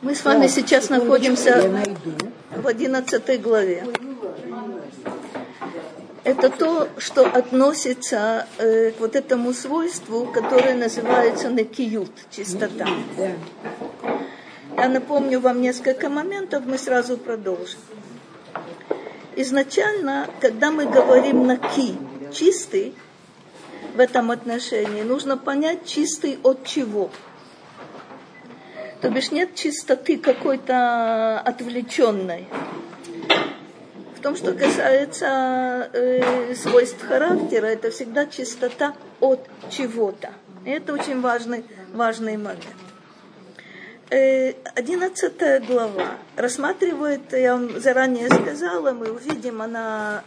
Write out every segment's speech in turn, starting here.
Мы с вами сейчас находимся в 11 главе. Это то, что относится к вот этому свойству, которое называется некиют, чистота. Я напомню вам несколько моментов, мы сразу продолжим. Изначально, когда мы говорим наки, чистый, в этом отношении, нужно понять, чистый от чего. То бишь нет чистоты какой-то отвлеченной. В том, что касается свойств характера, это всегда чистота от чего-то. И это очень важный момент. 11 глава рассматривает, я вам заранее сказала, мы увидим, она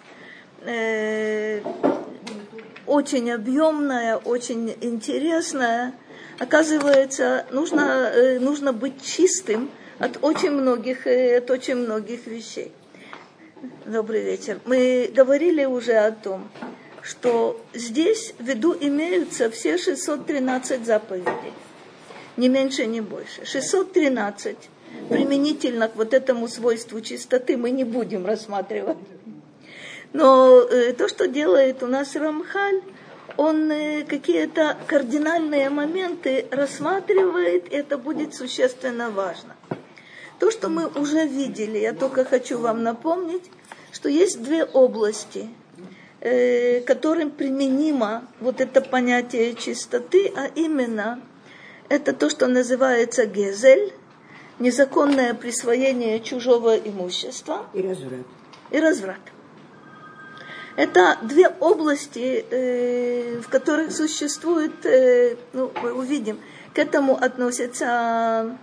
очень объемная, очень интересная. Оказывается, нужно быть чистым от очень многих вещей. Добрый вечер. Мы говорили уже о том, что здесь в виду имеются все 613 заповедей. Ни меньше, ни больше. 613 применительно к вот этому свойству чистоты мы не будем рассматривать. Но то, что делает у нас Рамхаль, он какие-то кардинальные моменты рассматривает, и это будет существенно важно. То, что мы уже видели, я только хочу вам напомнить, что есть две области, которым применимо вот это понятие чистоты, а именно это то, что называется гезель, незаконное присвоение чужого имущества и разврат. Это две области, в которых существует, мы увидим, к этому относятся,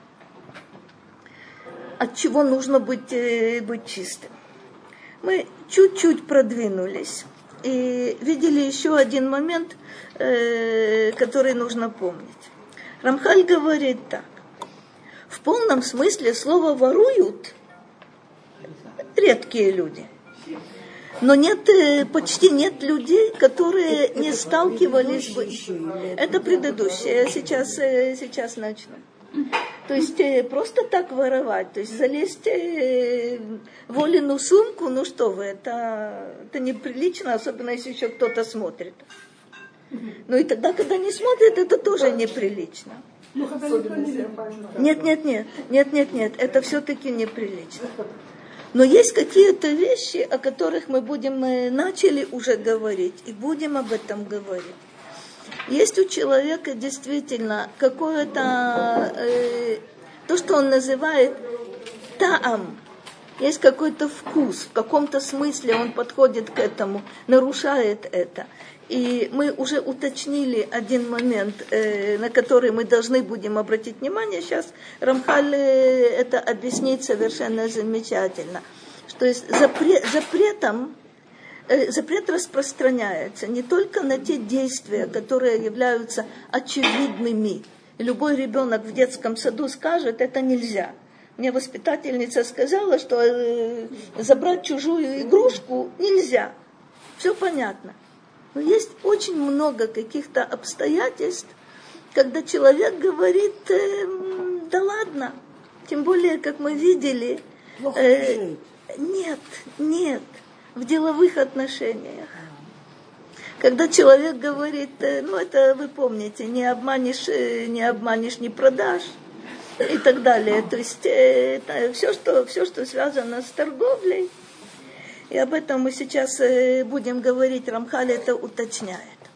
от чего нужно быть чистым. Мы чуть-чуть продвинулись и видели еще один момент, который нужно помнить. Рамхаль говорит так. В полном смысле слова «воруют» редкие люди. Но почти нет людей, которые не сталкивались бы. Это предыдущее, сейчас начну. То есть просто так воровать, то есть залезть в Олину сумку, ну что вы, это неприлично, особенно если еще кто-то смотрит. Ну и тогда, когда не смотрит, это тоже неприлично. Нет, это все-таки неприлично. Но есть какие-то вещи, о которых мы начали уже говорить, и будем об этом говорить. Есть у человека действительно какое-то, то, что он называет таам, есть какой-то вкус, в каком-то смысле он подходит к этому, нарушает это. И мы уже уточнили один момент, на который мы должны будем обратить внимание. Сейчас Рамхаль это объяснит совершенно замечательно. Что есть запрет распространяется не только на те действия, которые являются очевидными. Любой ребенок в детском саду скажет, это нельзя. Мне воспитательница сказала, что забрать чужую игрушку нельзя. Все понятно. Но есть очень много каких-то обстоятельств, когда человек говорит, да ладно. Тем более, как мы видели, нет, в деловых отношениях. Когда человек говорит, это вы помните, не обманешь, не продашь и так далее. То есть это все, что связано с торговлей. И об этом мы сейчас будем говорить, Рамхаль это уточняет.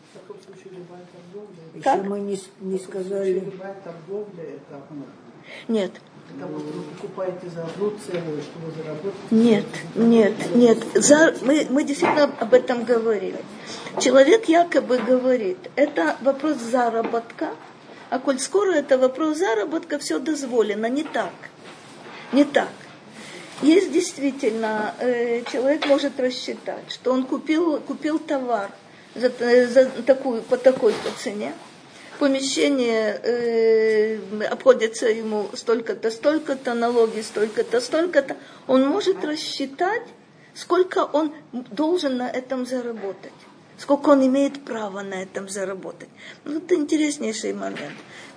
Еще мы не сказали. Нет. Это вот вы покупаете за одну цену, чтобы заработать? Нет. Мы действительно об этом говорили. Человек якобы говорит, это вопрос заработка, а коль скоро это вопрос заработка, все дозволено. Не так. Есть действительно, человек может рассчитать, что он купил товар по такой-то цене. Помещение обходится ему столько-то, налоги столько-то. Он может рассчитать, сколько он должен на этом заработать. сколько он имеет права на этом заработать. Ну, это интереснейший момент.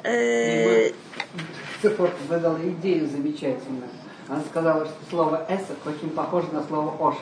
Сефорд задала идею замечательную. Она сказала, что слово «эсок» очень похоже на слово «ошек».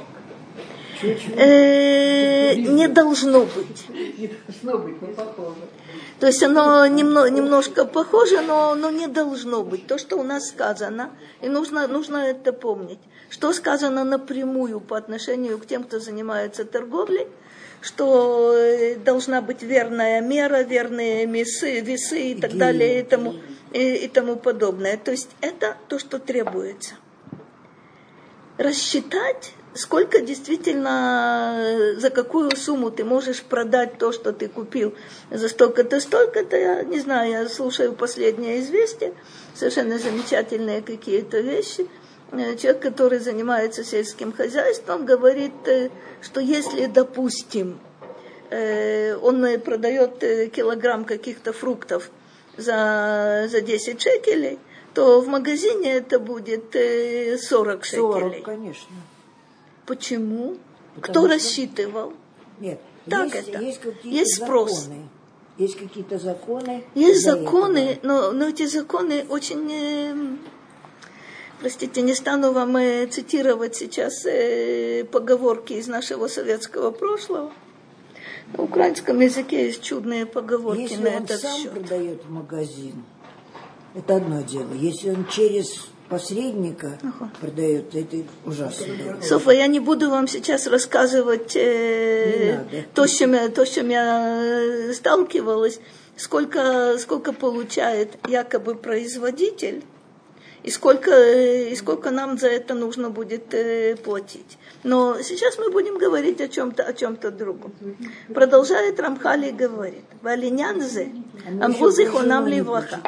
Не должно быть. Не должно быть, но похоже. То есть оно немножко похоже, но не должно быть. То, что у нас сказано, и нужно это помнить. Что сказано напрямую по отношению к тем, кто занимается торговлей, что должна быть верная мера, верные весы и так далее, и тому подобное. То есть это то, что требуется. Рассчитать, сколько действительно, за какую сумму ты можешь продать то, что ты купил за столько-то, я не знаю, я слушаю последнее известие, совершенно замечательные какие-то вещи. Человек, который занимается сельским хозяйством, говорит, что если, допустим, он продает килограмм каких-то фруктов за 10 шекелей, то в магазине это будет 40 шекелей. 40, конечно. Почему? Кто рассчитывал? Нет, так есть спрос. Законы. Есть какие-то законы. Есть законы, но эти законы очень... Простите, не стану вам цитировать сейчас поговорки из нашего советского прошлого. На украинском языке есть чудные поговорки. Если на он этот сам счет. продает в магазин, это одно дело. Если он через посредника продает, это ужасно. Софа, я не буду вам сейчас рассказывать то, с чем я сталкивалась, сколько получает якобы производитель, и сколько нам за это нужно будет платить. Но сейчас мы будем говорить о чем-то другом. Продолжает Рамхали и говорит: «Валинянзе, амбузихо нам ливаха».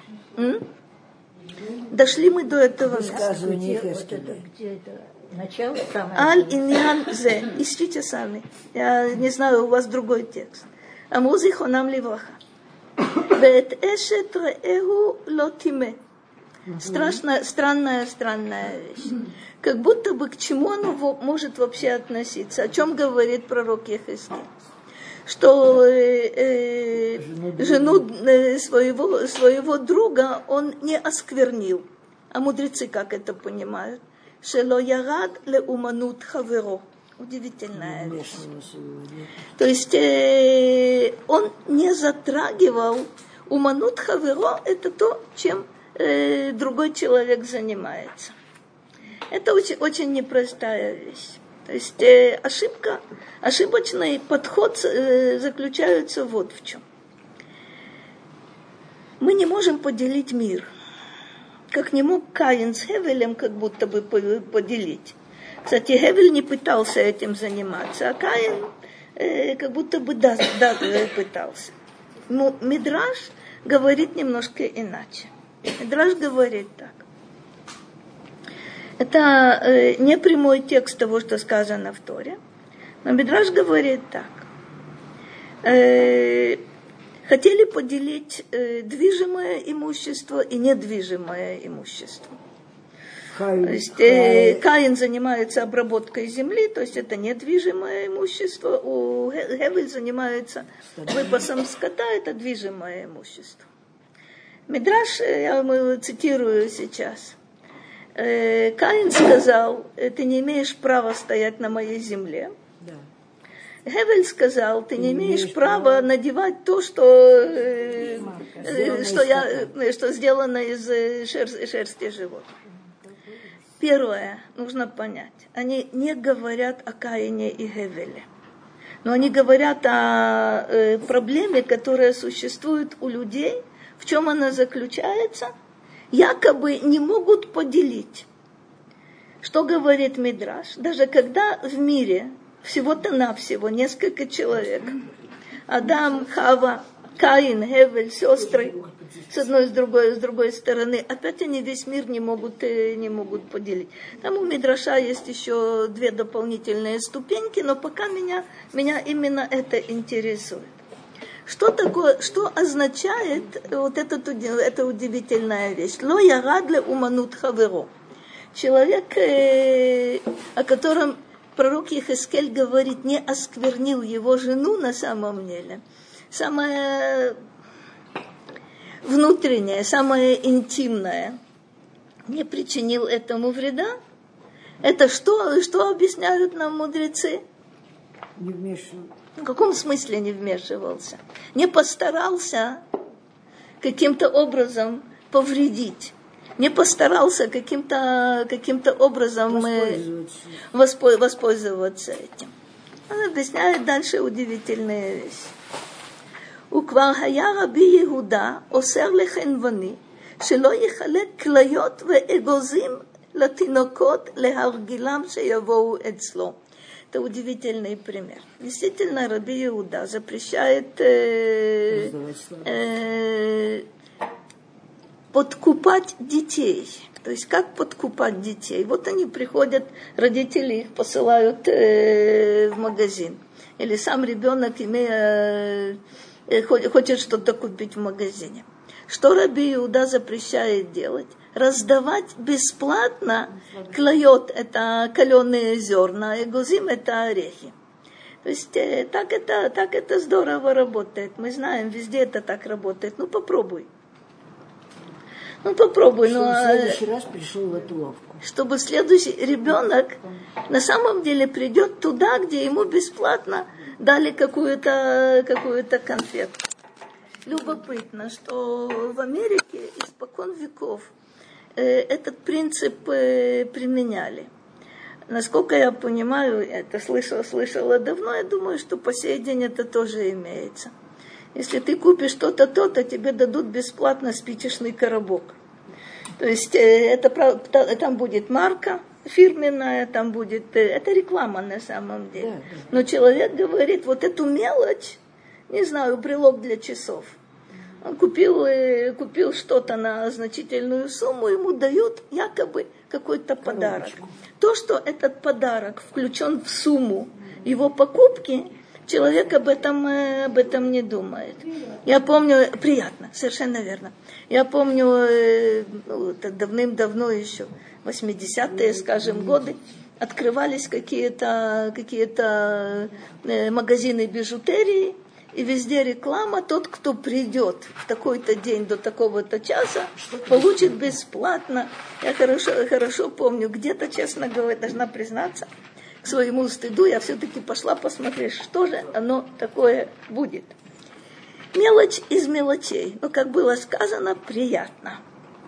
Дошли мы до этого высказывания. Аль-иньян-зе. Ищите сами. Я не знаю, у вас другой текст. Амузихо нам ливаха. Вет эшет реэгу лотиме. Странная вещь. Как будто бы к чему оно может вообще относиться? О чем говорит пророк Ехескель? Что жену своего друга он не осквернил. А мудрецы как это понимают? Шело ярад ле уманут хаверо. Удивительная вещь. То есть он не затрагивал уманут хаверо, это то, чем другой человек занимается. Это очень, очень непростая вещь. То есть ошибочный подход заключается вот в чем. Мы не можем поделить мир. Как не мог Каин с Хевелем как будто бы поделить. Кстати, Хевель не пытался этим заниматься, а Каин как будто бы пытался. Но Мидраш говорит немножко иначе. Мидраш говорит так. Это не прямой текст того, что сказано в Торе. Но Мидраш говорит так. Хотели поделить движимое имущество и недвижимое имущество. То есть Каин занимается обработкой земли, то есть это недвижимое имущество. У Хевель занимается выпасом скота, это движимое имущество. Мидраш, я цитирую сейчас. Каин сказал: ты не имеешь права стоять на моей земле. Да. Хевель сказал: ты не имеешь права надевать то, что сделано из шерсти животных. Первое, нужно понять, они не говорят о Каине и Хевеле, но они говорят о проблеме, которая существует у людей. В чем она заключается? Якобы не могут поделить. Что говорит Мидраш? Даже когда в мире всего-то навсего несколько человек, Адам, Хава, Каин, Хевель, сестры, с одной, с другой стороны, опять они весь мир не могут поделить. Там у Мидраша есть еще 2 дополнительные ступеньки, но пока меня именно это интересует. Что такое, что означает вот эта удивительная вещь? Ло ярад ле уманут хаверо. Человек, о котором пророк Ехескель говорит, не осквернил его жену на самом деле. Самое внутреннее, самое интимное, не причинил этому вреда. Это что объясняют нам мудрецы? Не вмешивался. В каком смысле не вмешивался? Не постарался каким-то образом повредить. Не постарался каким-то образом воспользоваться этим. Он объясняет дальше удивительные вещи. וכבר היה רבי יהודה אוסר לחנווני שלא יחלק כליות ואגוזים לתינוקות להרגילם שיבואו אצלו. Это удивительный пример. Действительно, Раби Иуда запрещает подкупать детей. То есть, как подкупать детей? Вот они приходят, родители их посылают в магазин. Или сам ребенок хочет что-то купить в магазине. Что Раби Иуда запрещает делать? Раздавать бесплатно клайот, это каленые зерна, эгозим, это орехи. То есть так это здорово работает. Мы знаем, везде это так работает. Ну попробуй. Чтобы в следующий раз пришел в эту лавку. Чтобы следующий ребенок на самом деле придет туда, где ему бесплатно дали какую-то конфетку. Любопытно, что в Америке испокон веков этот принцип применяли. Насколько я понимаю, это слышала давно, я думаю, что по сей день это тоже имеется. Если ты купишь то-то, то-то, тебе дадут бесплатно спичечный коробок. То есть там будет марка фирменная, там будет... Это реклама на самом деле. Да. Но человек говорит, вот эту мелочь, не знаю, брелок для часов. Он купил что-то на значительную сумму, ему дают якобы какой-то подарок. То, что этот подарок включен в сумму его покупки, человек об этом не думает. Я помню, приятно, совершенно верно. Я помню, давным-давно еще, 80-е, скажем, годы, открывались какие-то магазины бижутерии, и везде реклама, тот, кто придет в такой-то день до такого-то часа, получит бесплатно. Я хорошо помню, где-то, честно говоря, должна признаться, к своему стыду, я все-таки пошла посмотреть, что же оно такое будет. Мелочь из мелочей, но, как было сказано, приятно.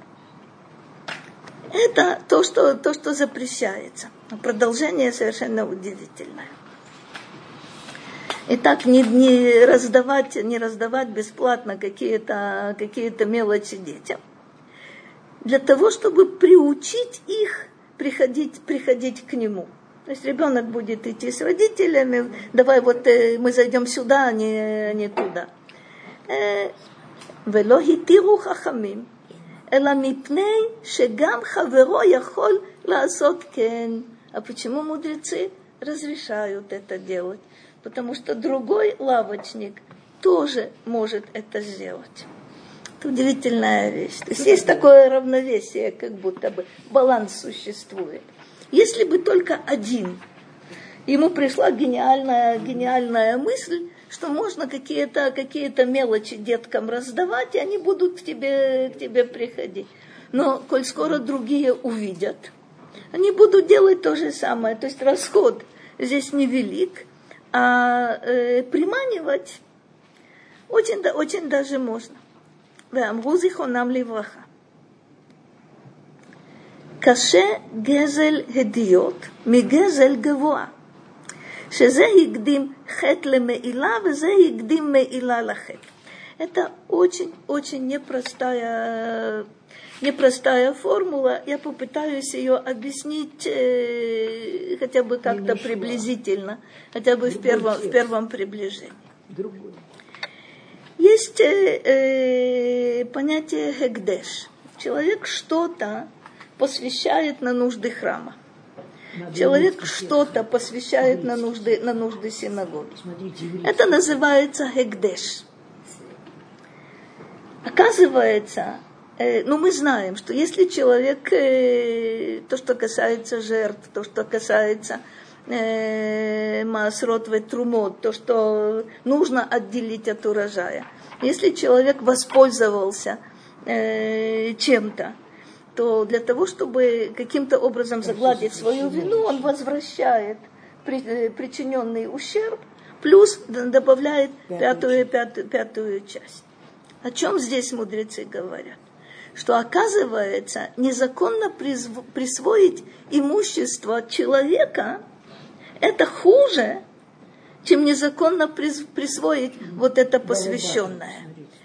Это то, что запрещается. Продолжение совершенно удивительное. Итак, не раздавать бесплатно какие-то мелочи детям. Для того, чтобы приучить их приходить к нему. То есть ребенок будет идти с родителями, давай вот мы зайдем сюда, а не туда. ולא התירו חכמים, אלא מפני שגם חברו יכול לעשות כן. А почему мудрецы разрешают это делать? Потому что другой лавочник тоже может это сделать. Это удивительная вещь. То есть есть такое равновесие, как будто бы баланс существует. Если бы только один, ему пришла гениальная мысль, что можно какие-то мелочи деткам раздавать, и они будут к тебе приходить. Но коль скоро другие увидят, они будут делать то же самое. То есть расход здесь невелик, а приманивать очень даже можно. ואמרו זיכרונם לברכה. קשה גזל הדיוט מגזל גבוה, שזה הקדים חטא למעילה וזה הקדים מעילה לחטא. Это очень непростая формула. Я попытаюсь ее объяснить хотя бы как-то приблизительно, хотя бы в первом приближении. Другой. Есть понятие хекдеш. Человек что-то посвящает на нужды храма. Человек что-то посвящает на нужды синагоги. Это называется хекдеш. Оказывается, мы знаем, что если человек, то, что касается жертв, то, что касается маасрот ве-трумот, то, что нужно отделить от урожая. Если человек воспользовался чем-то, то для того, чтобы каким-то образом загладить свою вину, он возвращает причиненный ущерб, плюс добавляет пятую часть. О чем здесь мудрецы говорят? Что, оказывается, незаконно присвоить имущество человека – это хуже, чем незаконно присвоить вот это посвященное.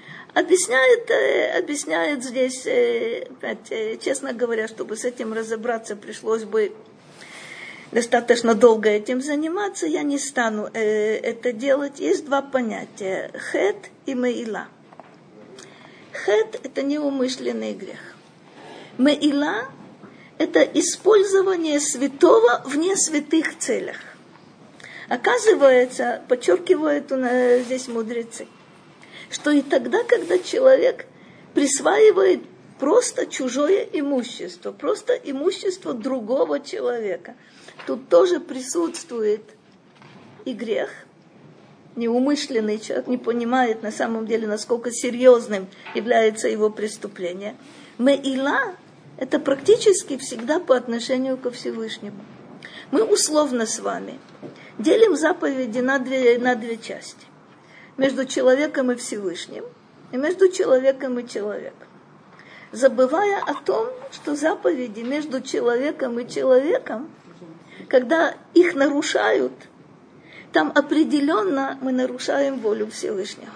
Объясняет здесь, честно говоря, чтобы с этим разобраться, пришлось бы достаточно долго этим заниматься, я не стану это делать. Есть два понятия – хет и меила. Хет – это неумышленный грех. Меила – это использование святого в несвятых целях. Оказывается, подчеркивают здесь мудрецы, что и тогда, когда человек присваивает просто чужое имущество, просто имущество другого человека, тут тоже присутствует и грех. Неумышленный человек не понимает на самом деле, насколько серьезным является его преступление. Меила – это практически всегда по отношению ко Всевышнему. Мы условно с вами делим заповеди на две части. Между человеком и Всевышним, и между человеком и человеком. Забывая о том, что заповеди между человеком и человеком, когда их нарушают, там определенно мы нарушаем волю Всевышнего.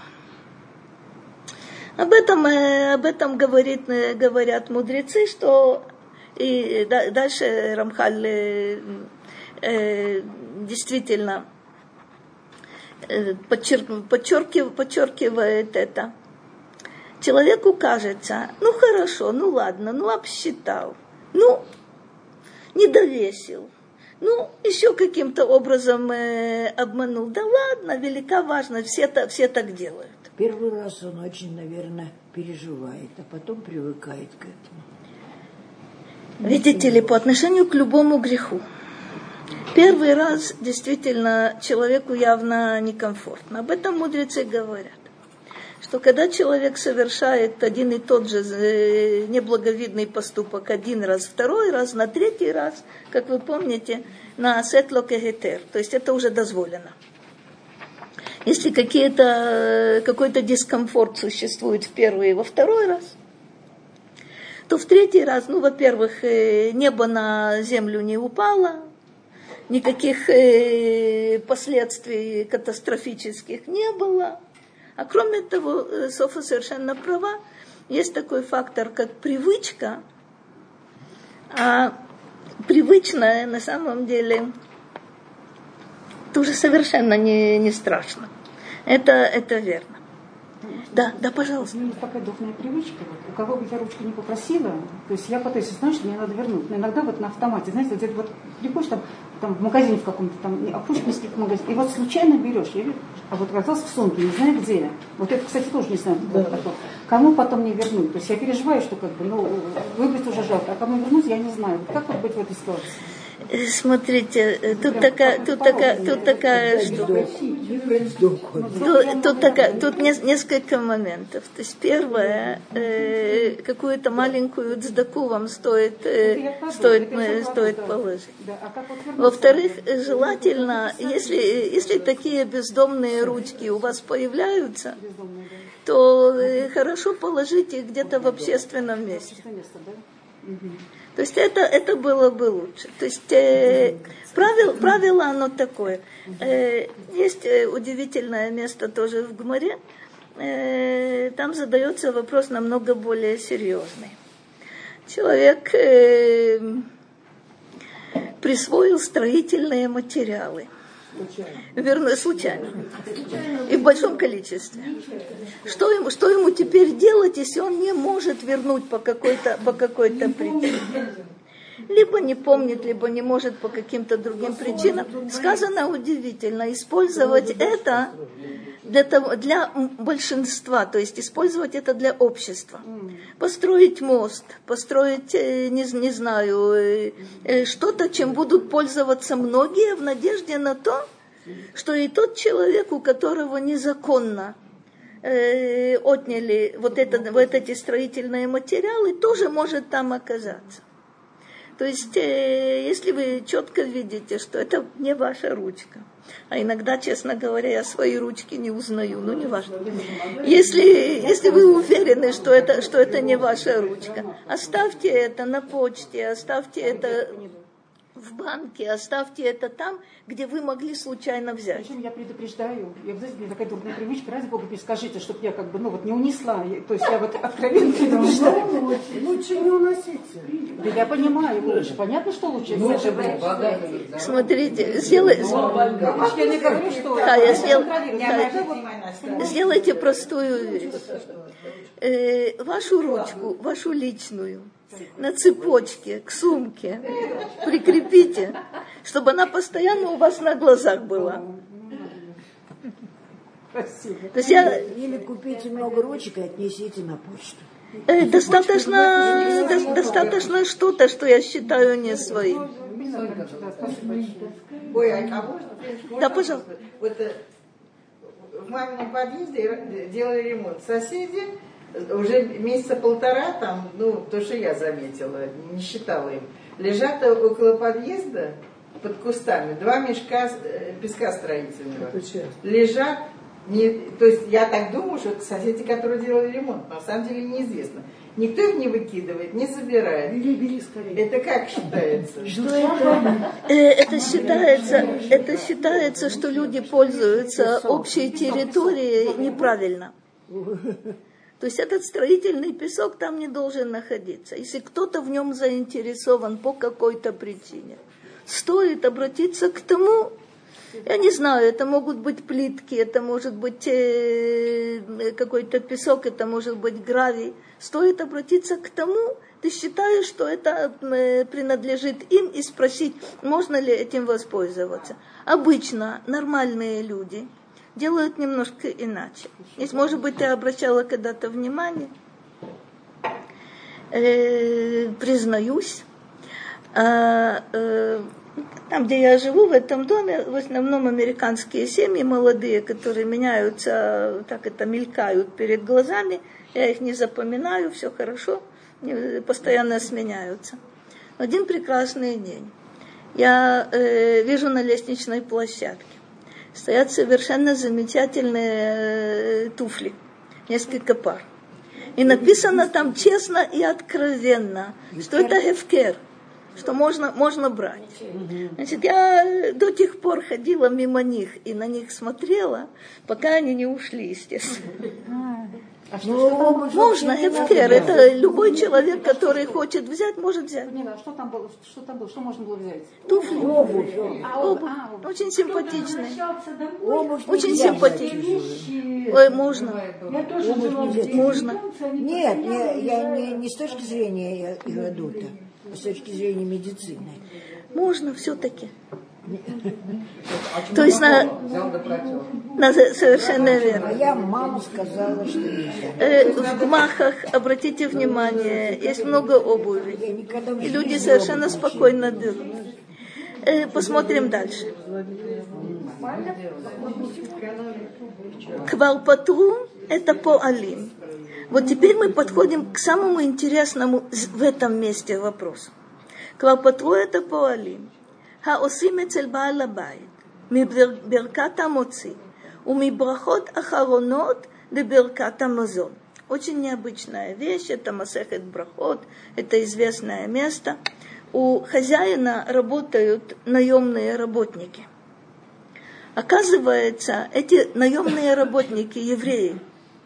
Об этом говорят мудрецы, что и дальше Рамхаль действительно подчеркивает это. Человеку кажется, ну хорошо, ну ладно, ну обсчитал, ну не довесил, ну еще каким-то образом обманул. Да ладно, велика важность, все так делают. Первый раз он очень, наверное, переживает, а потом привыкает к этому. Видите ли, по отношению к любому греху. Первый раз действительно человеку явно некомфортно. Об этом мудрецы говорят. Что когда человек совершает один и тот же неблаговидный поступок один раз, второй раз, на третий раз, как вы помните, на сетло кегетер, то есть это уже дозволено. Если какой-то дискомфорт существует в первый и во второй раз, то в третий раз, во-первых, небо на землю не упало, никаких последствий катастрофических не было. А кроме того, Софа совершенно права, есть такой фактор, как привычка. А привычное на самом деле тоже совершенно не страшно. Это верно. Да, пожалуйста. У меня есть такая духовная привычка. У кого бы я ручку не попросила, то есть я пытаюсь, знаешь, что мне надо вернуть. Но иногда вот на автомате, знаете, где-то вот приходишь там в магазине в каком-то, а пусть несколько магазинов, и вот случайно берешь, а вот оказалось в сумке, не знаю где я. Вот это, кстати, тоже не знаю, кто это такой. Кому потом не вернуть? То есть я переживаю, что выбрать уже жалко, а кому вернуть, я не знаю. Как вот быть в этой ситуации? Смотрите, тут такая штука. Тут несколько моментов. То есть первое, какую-то маленькую цдаку вам стоит положить. Во-вторых, желательно, если такие бездомные ручки у вас появляются, то хорошо положить их где-то в общественном месте. То есть это было бы лучше. То есть правило оно такое. Есть удивительное место тоже в Гмаре. Там задается вопрос намного более серьезный. Человек присвоил строительные материалы. Случайно. И в большом количестве. Что ему теперь делать, если он не может вернуть по какой-то причине? либо не помнит, либо не может по каким-то другим причинам. Сказано удивительно, использовать это для большинства, то есть использовать это для общества. Построить мост, построить, не знаю, что-то, чем будут пользоваться многие, в надежде на то, что и тот человек, у которого незаконно отняли вот эти строительные материалы, тоже может там оказаться. То есть, если вы четко видите, что это не ваша ручка, а иногда, честно говоря, я свои ручки не узнаю, но не важно. Если вы уверены, что это не ваша ручка, оставьте это на почте, оставьте это в банке, оставьте это там, где вы могли случайно взять. Причем я предупреждаю, знаете, у меня такая дурная привычка, ради Бога, скажите, чтобы я не унесла, то есть я откровенно предупреждаю. Лучше не уносите. Да я понимаю, лучше, понятно, что лучше. Смотрите, сделайте простую вещь. Вашу ручку, вашу личную, на цепочке к сумке прикрепите, чтобы она постоянно у вас на глазах была. Спасибо. То есть Или купите много ручек и отнесите на почту. Достаточно что-то, что я считаю не своим. Ой, а можно? Да, пожалуйста. Вот в мамином подъезде делали ремонт. Соседи уже месяца полтора там, то, что я заметила, не считала им, лежат около подъезда под кустами 2 мешка песка строительного. Лежат, то есть я так думаю, что это соседи, которые делали ремонт, но на самом деле неизвестно. Никто их не выкидывает, не забирает. Бери скорее. Это как считается? Что это? Это считается, что люди пользуются общей территорией неправильно. То есть этот строительный песок там не должен находиться. Если кто-то в нем заинтересован по какой-то причине, стоит обратиться к тому, я не знаю, это могут быть плитки, это может быть какой-то песок, это может быть гравий. Стоит обратиться к тому, ты считаешь, что это принадлежит им, и спросить, можно ли этим воспользоваться. Обычно нормальные люди делают немножко иначе. Если, может быть, ты обращала когда-то внимание, признаюсь, там, где я живу, в этом доме, в основном американские семьи молодые, которые меняются, так это мелькают перед глазами, я их не запоминаю, все хорошо, постоянно сменяются. Один прекрасный день я вижу на лестничной площадке стоят совершенно замечательные туфли, несколько пар. И написано там честно и откровенно, что это гефкер, что можно брать. Значит, я до тех пор ходила мимо них и на них смотрела, пока они не ушли, естественно. Можно, гефкер, это любой человек, который хочет взять, может взять. Что там было? Что можно было взять? Туфли. Обувь. Очень симпатичные. Очень симпатичные. Ой, можно. Можно. Нет, я не с точки зрения адульта, а с точки зрения медицины. Можно все-таки. То есть совершенно верно. Моя мама сказала, что нельзя. В гмахах, обратите внимание, есть много обуви. И люди совершенно спокойно берут. Посмотрим дальше. Квалпатру – это поалим. Вот теперь мы подходим к самому интересному в этом месте вопросу. Квалпатру – это поалим. העושים אצל בעל הבית, מברכת המוציא, ומברכות אחרונות לברכת המזון. Очень необычная вещь, это Масехет Брахот, это известное место. У хозяина работают наемные работники. Оказывается, эти наемные работники евреи,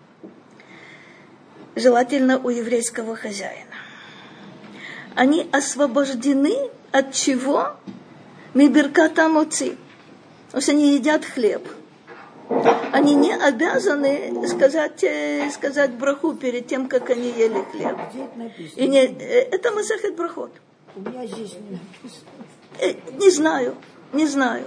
желательно у еврейского хозяина, они освобождены от чего? Мибирката моци. То есть они едят хлеб. Они не обязаны сказать браху перед тем, как они ели хлеб. И это Масехет Брахот. У меня здесь не написано. Не знаю.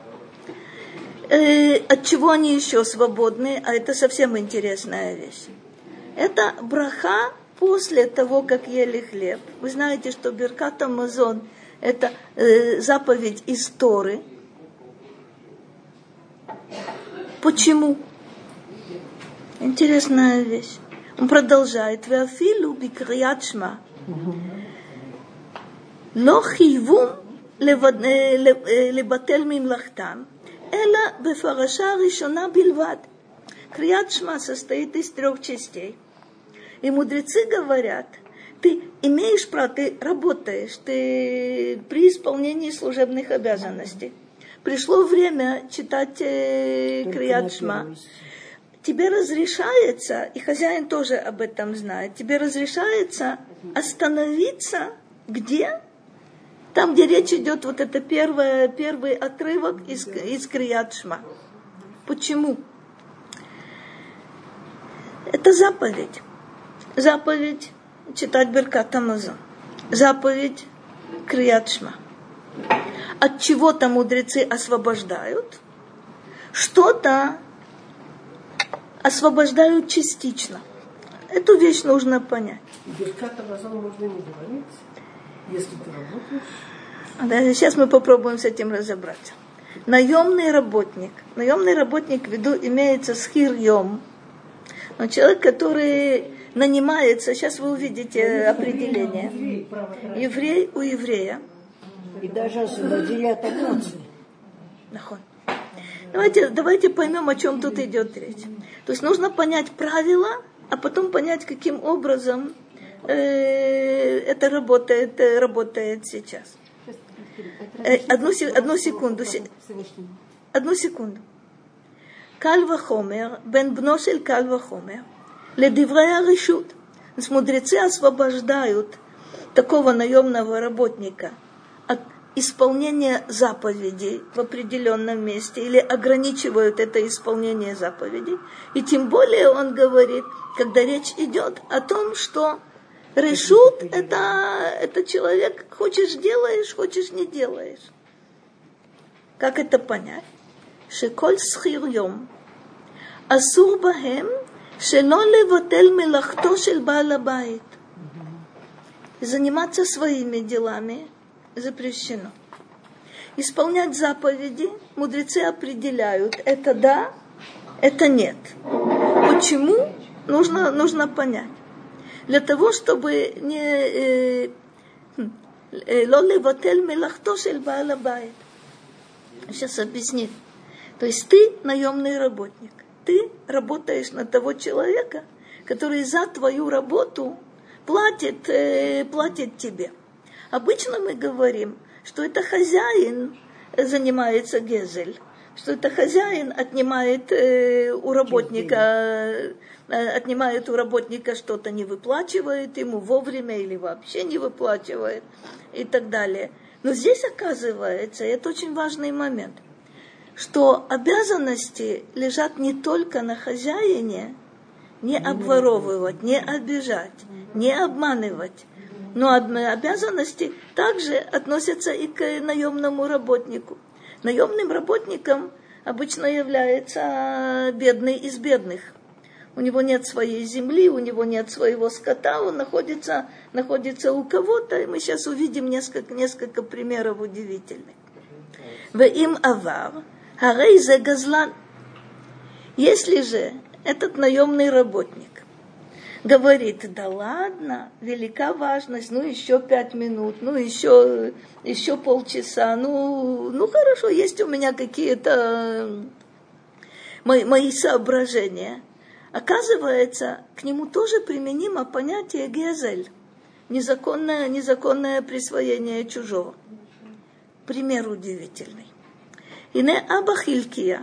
От чего они еще свободны, а это совсем интересная вещь. Это браха после того, как ели хлеб. Вы знаете, что Беркат Амазон – это заповедь из Торы. Почему? Интересная вещь. Он продолжает. Веафилу бикрият шма. Ло хиву лебатель мимлахтам. Эла бефараша ришона бильвад. Крият шма состоит из 3 частей. И мудрецы говорят, ты имеешь право, ты работаешь, ты при исполнении служебных обязанностей. Пришло время читать Крият Шма. Тебе разрешается, и хозяин тоже об этом знает, тебе разрешается остановиться где? Там, где речь идет, вот это первый отрывок из Крият Шма. Почему? Это заповедь. Заповедь читать Беркат Амазон. Заповедь Крият Шма. От чего-то мудрецы освобождают, что-то освобождают частично. Эту вещь нужно понять. Беркат Амазон можно не говорить, если ты работаешь. Да, сейчас мы попробуем с этим разобраться. Наемный работник в виду имеется схир-йом. Но человек, который нанимается, сейчас вы увидите определение. Еврей у еврея. И даже освободили от эмоций. Давайте поймем, о чем тут идет речь. То есть нужно понять правила, а потом понять, каким образом это работает сейчас. Одну секунду. Каль вахомер, бен бно шель каль вахомер, ледиврей аришут. Мудрецы освобождают такого наемного работника от исполнения заповедей в определенном месте или ограничивают это исполнение заповедей. И тем более он говорит, когда речь идет о том, что решут это человек, хочешь делаешь, хочешь не делаешь. Как это понять? Шеколь схир-йом асур бахем шело левотель мелахто шель баал абайт. Заниматься своими делами запрещено. Исполнять заповеди мудрецы определяют, это да, это нет. Почему? Нужно понять. Для того, чтобы не ло левотель мелахто шель баал абайт. Сейчас объяснит. То есть ты наемный работник. Ты работаешь на того человека, который за твою работу платит тебе. Обычно мы говорим, что это хозяин занимается гезель, что это хозяин отнимает у работника что-то, не выплачивает ему вовремя или вообще не выплачивает и так далее. Но здесь оказывается, и это очень важный момент, что обязанности лежат не только на хозяине, не обворовывать, не обижать, не обманывать, но обязанности также относятся и к наемному работнику. Наемным работником обычно является бедный из бедных. У него нет своей земли, у него нет своего скота, он находится у кого-то, и мы сейчас увидим несколько примеров удивительных. Веим авар, харей зе газлан. Если же этот наемный работник говорит, да ладно, велика важность, еще 5 минут, еще полчаса, хорошо, есть у меня какие-то мои соображения. Оказывается, к нему тоже применимо понятие гезель, незаконное присвоение чужого. Пример удивительный. Ине Аба Хилкия.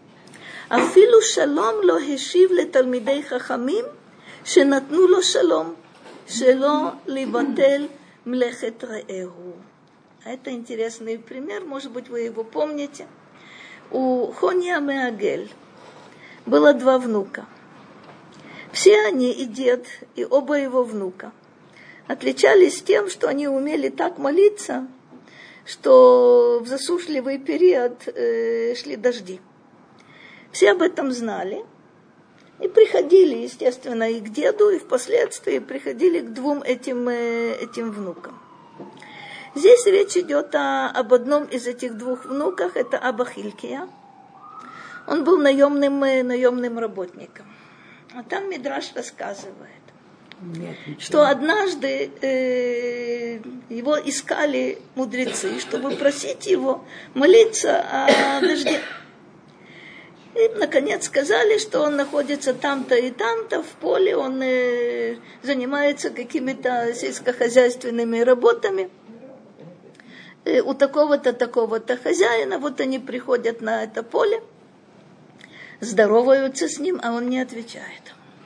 Афилу шалом ло хешив леталмидей хахамим, שנתנו לו שלום, שלא לבטל מלאכת רעהו. Это интересный пример, может быть, вы его помните. У Хонья Меагель было 2 внука. Все они, и дед, и оба его внука, отличались тем, что они умели так молиться, что в засушливый период шли дожди. Все об этом знали и приходили, естественно, и к деду, и впоследствии приходили к двум этим внукам. Здесь речь идет об одном из этих двух внуках, это Аба Хилькия. Он был наемным работником. А там Мидраш рассказывает, что однажды его искали мудрецы, чтобы просить его молиться о дожде. И, наконец, сказали, что он находится там-то и там-то, в поле, он занимается какими-то сельскохозяйственными работами. У такого-то, такого-то хозяина, вот они приходят на это поле, здороваются с ним, а он не отвечает.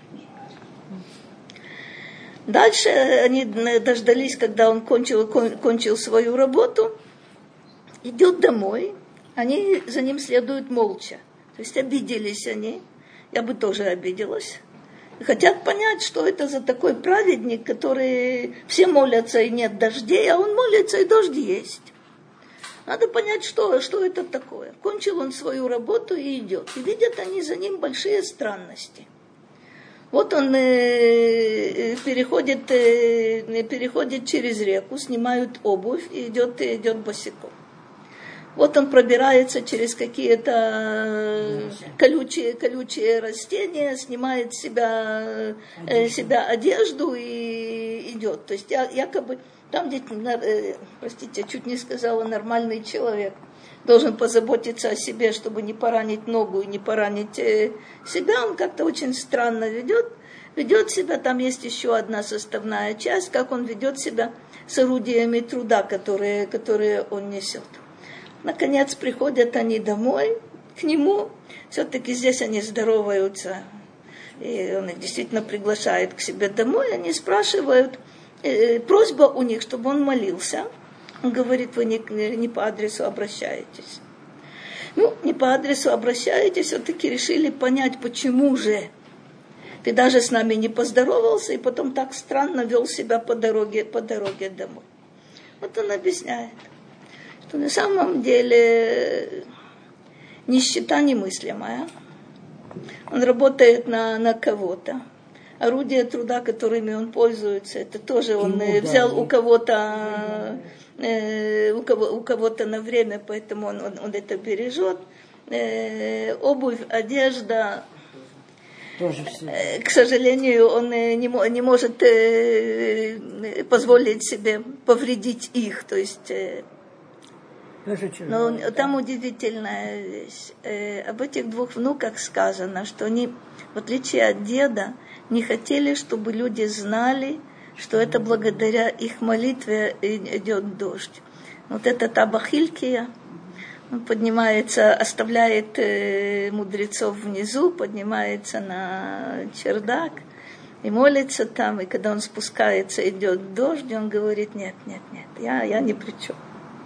Дальше они дождались, когда он кончил свою работу, идет домой, они за ним следуют молча. То есть обиделись они, я бы тоже обиделась. Хотят понять, что это за такой праведник, который все молятся и нет дождей, а он молится и дождь есть. Надо понять, что это такое. Кончил он свою работу и идет. И видят они за ним большие странности. Вот он переходит через реку, снимают обувь и идет босиком. Вот он пробирается через какие-то колючие растения, снимает с себя одежду и идет. То есть якобы там, где, простите, чуть не сказала, нормальный человек должен позаботиться о себе, чтобы не поранить ногу и не поранить себя, он как-то очень странно ведет себя. Там есть еще одна составная часть, как он ведет себя с орудиями труда, которые он несет. Наконец приходят они домой к нему, все-таки здесь они здороваются, и он их действительно приглашает к себе домой, они спрашивают, просьба у них, чтобы он молился. Он говорит, вы не по адресу обращаетесь. Не по адресу обращаетесь, все-таки решили понять, почему же ты даже с нами не поздоровался, и потом так странно вел себя по дороге домой. Вот он объясняет, что на самом деле нищета немыслимая. Он работает на кого-то. Орудия труда, которыми он пользуется, это тоже он взял у кого-то на время, поэтому он это бережет. Обувь, одежда. К сожалению, он не может позволить себе повредить их. То есть, но там удивительная вещь. Об этих двух внуках сказано, что они, в отличие от деда, не хотели, чтобы люди знали, что это благодаря их молитве идет дождь. Вот этот Аба Хилькия, он поднимается, оставляет мудрецов внизу, поднимается на чердак и молится там. И когда он спускается, идет дождь, он говорит, нет, я ни при чем.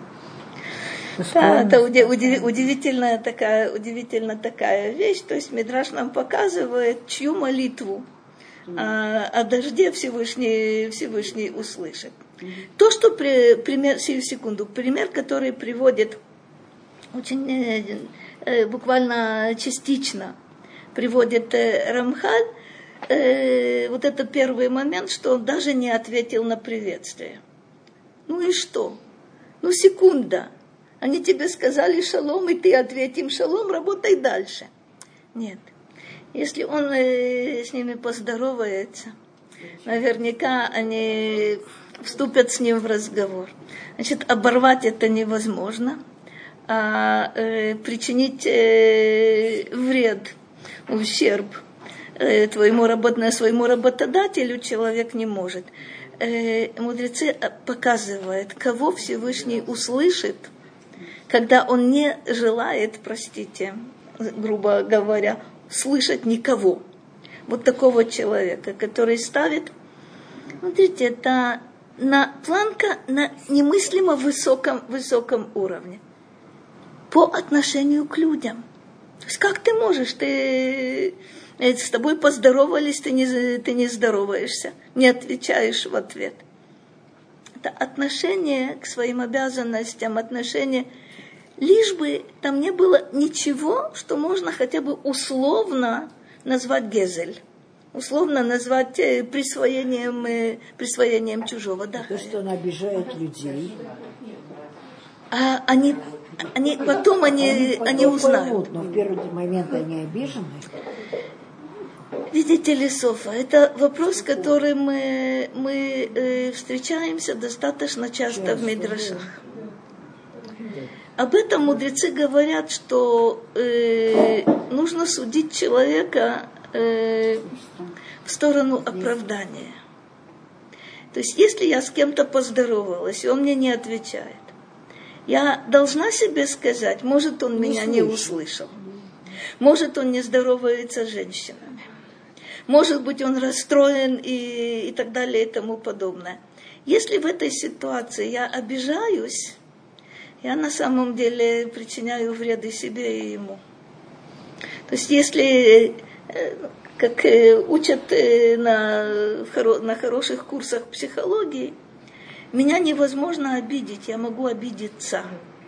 Да, это удивительная такая вещь. То есть Мидраш нам показывает, чью молитву о дожде Всевышний услышит. То, что пример, который приводит очень буквально частично, приводит Рамхаль, вот это первый момент, что он даже не ответил на приветствие. Ну и что? Секунда. Они тебе сказали шалом, и ты ответим шалом, работай дальше. Нет. Если он с ними поздоровается, наверняка они вступят с ним в разговор. Значит, оборвать это невозможно, а причинить вред, ущерб своему работодателю человек не может. Мудрецы показывают, кого Всевышний услышит, когда он не желает, грубо говоря, слышать никого. Вот такого человека, который ставит, смотрите, это планка на немыслимо высоком уровне по отношению к людям. То есть как ты можешь, с тобой поздоровались, ты не здороваешься, не отвечаешь в ответ. это отношение к своим обязанностям, отношение, лишь бы там не было ничего, что можно хотя бы условно назвать гезель, условно назвать присвоением чужого. Да, то, что он обижает людей. А они потом узнают. Поймут, но в первый момент они обижены. Видите ли, Софа, это вопрос, которым мы встречаемся достаточно часто в мидрашах. Об этом мудрецы говорят, что нужно судить человека в сторону оправдания. То есть, если я с кем-то поздоровалась, и он мне не отвечает, я должна себе сказать, может, он меня не услышал, может, он не здоровается с женщинами, может быть, он расстроен и так далее и тому подобное. Если в этой ситуации я обижаюсь, я на самом деле причиняю вред и себе, и ему. То есть, если, как учат на хороших курсах психологии, меня невозможно обидеть, я могу обидеться.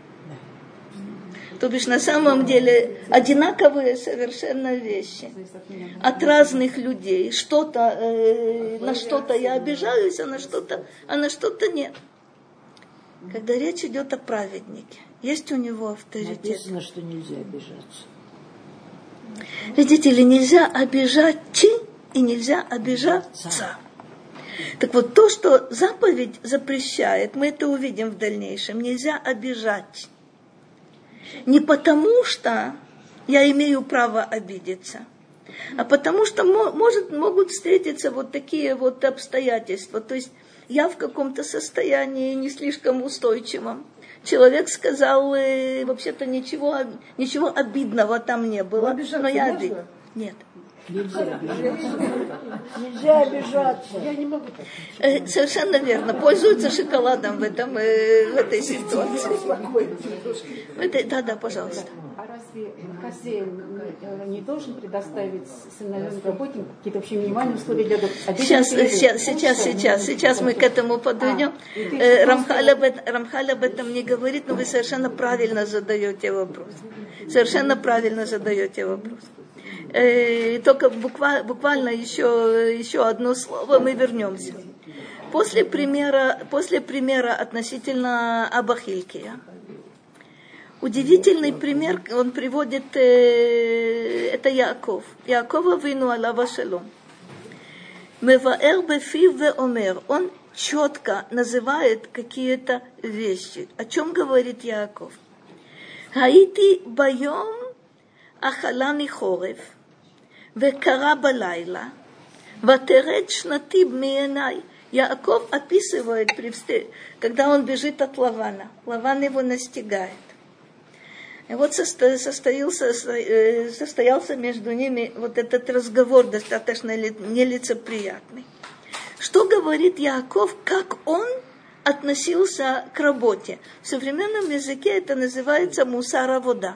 То бишь, на самом деле, одинаковые совершенно вещи. От разных людей. На что-то я обижаюсь, а на что-то нет. Когда речь идет о праведнике, есть у него авторитет. Написано, что нельзя обижаться. Видите ли, нельзя обижать и нельзя обижаться. Так вот, то, что заповедь запрещает, мы это увидим в дальнейшем, нельзя обижать. Не потому, что я имею право обидеться, а потому, что могут встретиться вот такие вот обстоятельства. То есть я в каком-то состоянии не слишком устойчивом. Человек сказал, вообще-то ничего обидного там не было, но я обидел. Нет. Нельзя обижаться. Нельзя обижаться. Я не могу так. Совершенно верно. Пользуются шоколадом в этой ситуации. Да, пожалуйста. А разве хозяин не должен предоставить сыновьям работникам какие-то вообще минимальные условия для Сейчас мы к этому подойдем. Рамхаль об этом не говорит, но вы совершенно правильно задаете вопрос. Только буквально еще одно слово, мы вернемся. После примера относительно Абахилькия. Удивительный пример он приводит, это Яаков. Яакова вину алава шалом. Меваэр бефив ве омер. Он четко называет какие-то вещи. О чем говорит Яаков? Хаити байом ахалани хорев. וקרא בלילה, ותרד שנתי מעיניי. Яаков описывает, когда он бежит от Лавана. Лаван его настигает. И вот состоялся между ними вот этот разговор, достаточно нелицеприятный. Что говорит Яаков, как он относился к работе? В современном языке это называется мусар авода.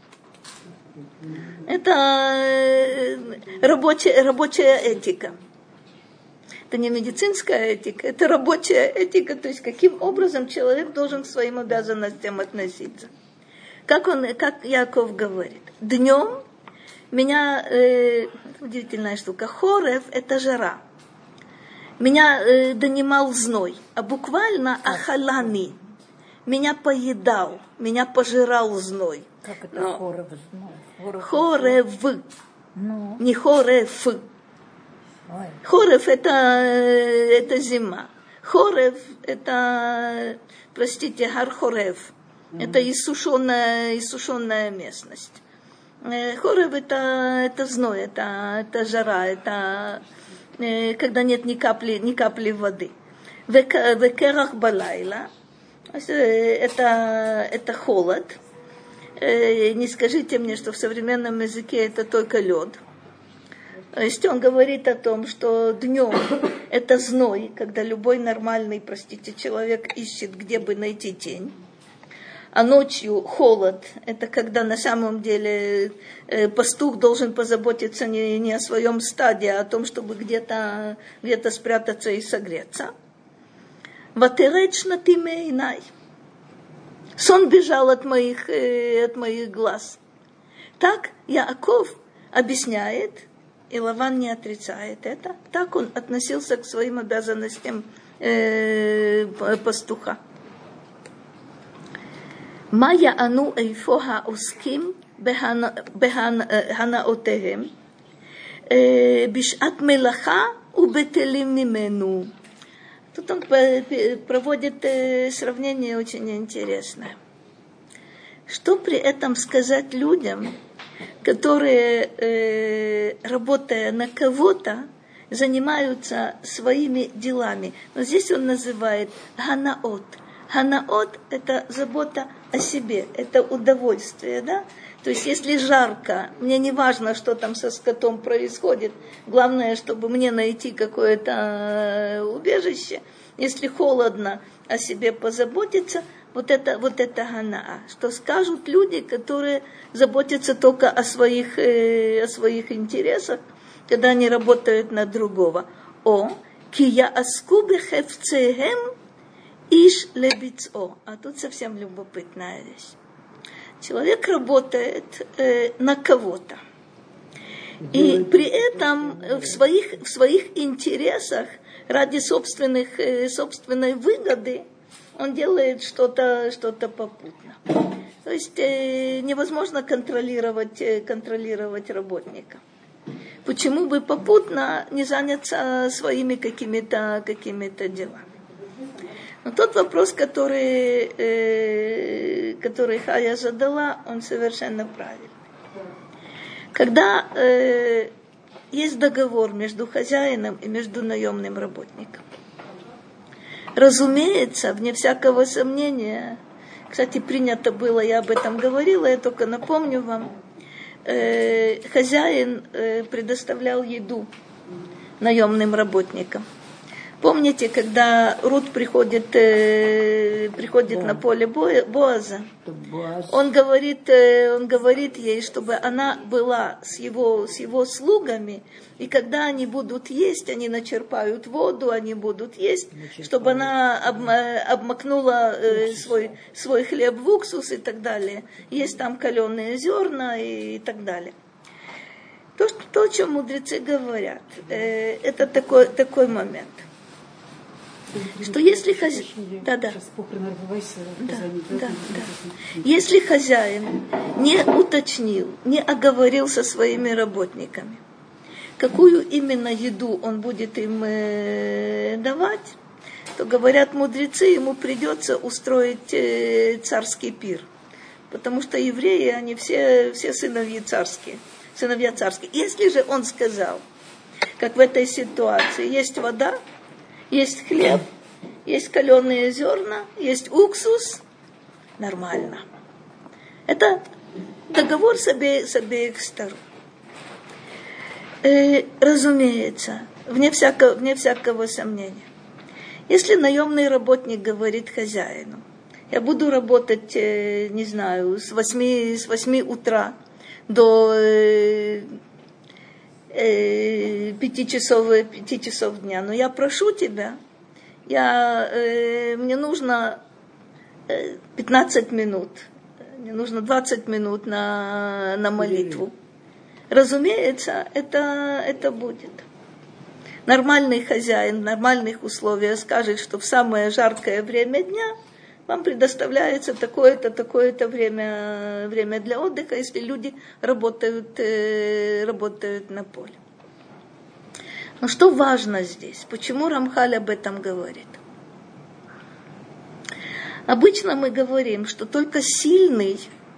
Это рабочая этика. Это не медицинская этика, это рабочая этика, то есть каким образом человек должен к своим обязанностям относиться. Как Яаков говорит, днем меня, удивительная штука, хорев – это жара. Меня донимал зной, а буквально ахалани, меня поедал, меня пожирал зной. Как это хорев? Хорев, не хорев. Хорев это зима. Хорев это, простите, гар-хорев. Это иссушенная местность. Хорев это зной, это жара, это когда нет ни капли воды. Векерах балайла. Это холод. Не скажите мне, что в современном языке это только лед. То есть он говорит о том, что днем это зной, когда любой нормальный, человек ищет, где бы найти тень. А ночью холод, это когда на самом деле пастух должен позаботиться не о своем стаде, а о том, чтобы где-то спрятаться и согреться. ватерет шнати меинай. Сон бежал от моих глаз. Так Яаков объясняет, и Лаван не отрицает это. Так он относился к своим обязанностям пастуха. Мая ану эйфоха уским беханаотехем бишат мелаха убетелим мимену. Тут он проводит сравнение очень интересное. Что при этом сказать людям, которые, работая на кого-то, занимаются своими делами? Но здесь он называет ханаот. Ханаот – это забота о себе, это удовольствие, да? То есть, если жарко, мне не важно, что там со скотом происходит, главное, чтобы мне найти какое-то убежище. Если холодно, о себе позаботиться, вот это ганаа. Что скажут люди, которые заботятся только о своих интересах, когда они работают на другого. Кия аскубе хефцехем иш лебицо. А тут совсем любопытная вещь. Человек работает на кого-то. И при этом в своих интересах, ради собственной выгоды, он делает что-то попутно. То есть невозможно контролировать работника. Почему бы попутно не заняться своими какими-то делами? Но тот вопрос, который Хая задала, он совершенно правильный. Когда есть договор между хозяином и между наемным работником, разумеется, вне всякого сомнения, кстати, принято было, я об этом говорила, я только напомню вам, хозяин предоставлял еду наемным работникам. Помните, когда Рут приходит на поле Боаза, он говорит ей, чтобы она была с его слугами, и когда они будут есть, они начерпают воду, они будут есть, чтобы она обмакнула свой хлеб в уксус и так далее. Есть там каленые зерна и так далее. То, о чем мудрецы говорят, это такой момент. Что если хозяин... Если хозяин не уточнил, не оговорил со своими работниками, какую именно еду он будет им давать, то, говорят мудрецы, ему придется устроить царский пир. Потому что евреи, они все сыновья царские. Если же он сказал, как в этой ситуации, есть вода, есть хлеб, есть каленые зерна, есть уксус, нормально. Это договор с обеих сторон. Разумеется, вне всякого сомнения. Если наемный работник говорит хозяину, я буду работать, не знаю, с 8 утра до 5 часов дня, но я прошу тебя, мне нужно 15 минут, мне нужно 20 минут на молитву. Разумеется, это будет. Нормальный хозяин в нормальных условиях скажет, что в самое жаркое время дня вам предоставляется такое-то время для отдыха, если люди работают на поле. Но что важно здесь? Почему Рамхаль об этом говорит? Обычно мы говорим, что только сильный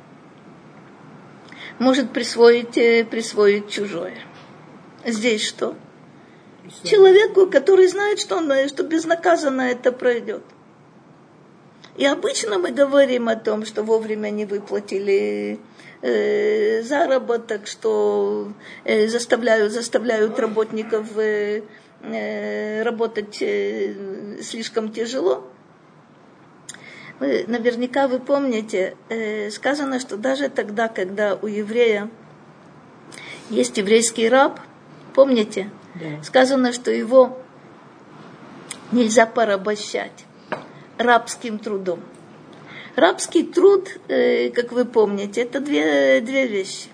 может присвоить чужое. Здесь что? Человеку, который знает, что безнаказанно это пройдет. И обычно мы говорим о том, что вовремя не выплатили заработок, что заставляют работников работать слишком тяжело. Наверняка вы помните, сказано, что даже тогда, когда у еврея есть еврейский раб, помните? Да. Сказано, что его нельзя порабощать. рабским трудом. Рабский труд, как вы помните, это две вещи.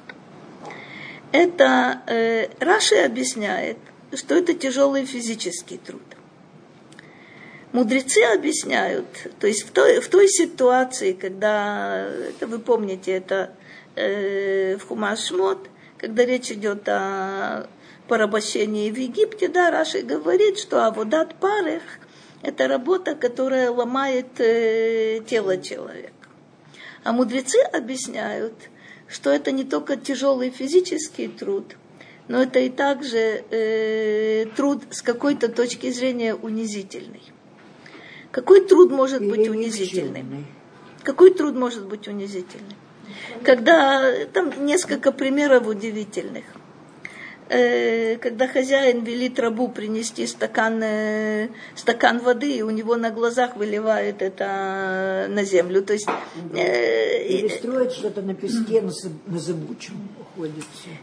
Это Раши объясняет, что это тяжелый физический труд. Мудрецы объясняют, то есть в той ситуации, когда, это вы помните, это в Хумаш Шмот, когда речь идет о порабощении в Египте, да, Раши говорит, что аводат парех – это работа, которая ломает тело человека. А мудрецы объясняют, что это не только тяжелый физический труд, но это и также труд с какой-то точки зрения унизительный. Какой труд может быть унизительным? Какой труд может быть унизительным? Когда, там несколько примеров удивительных. Когда хозяин велит рабу принести стакан воды, и у него на глазах выливает это на землю. То есть, или строит что-то на песке, на зыбучем уходит.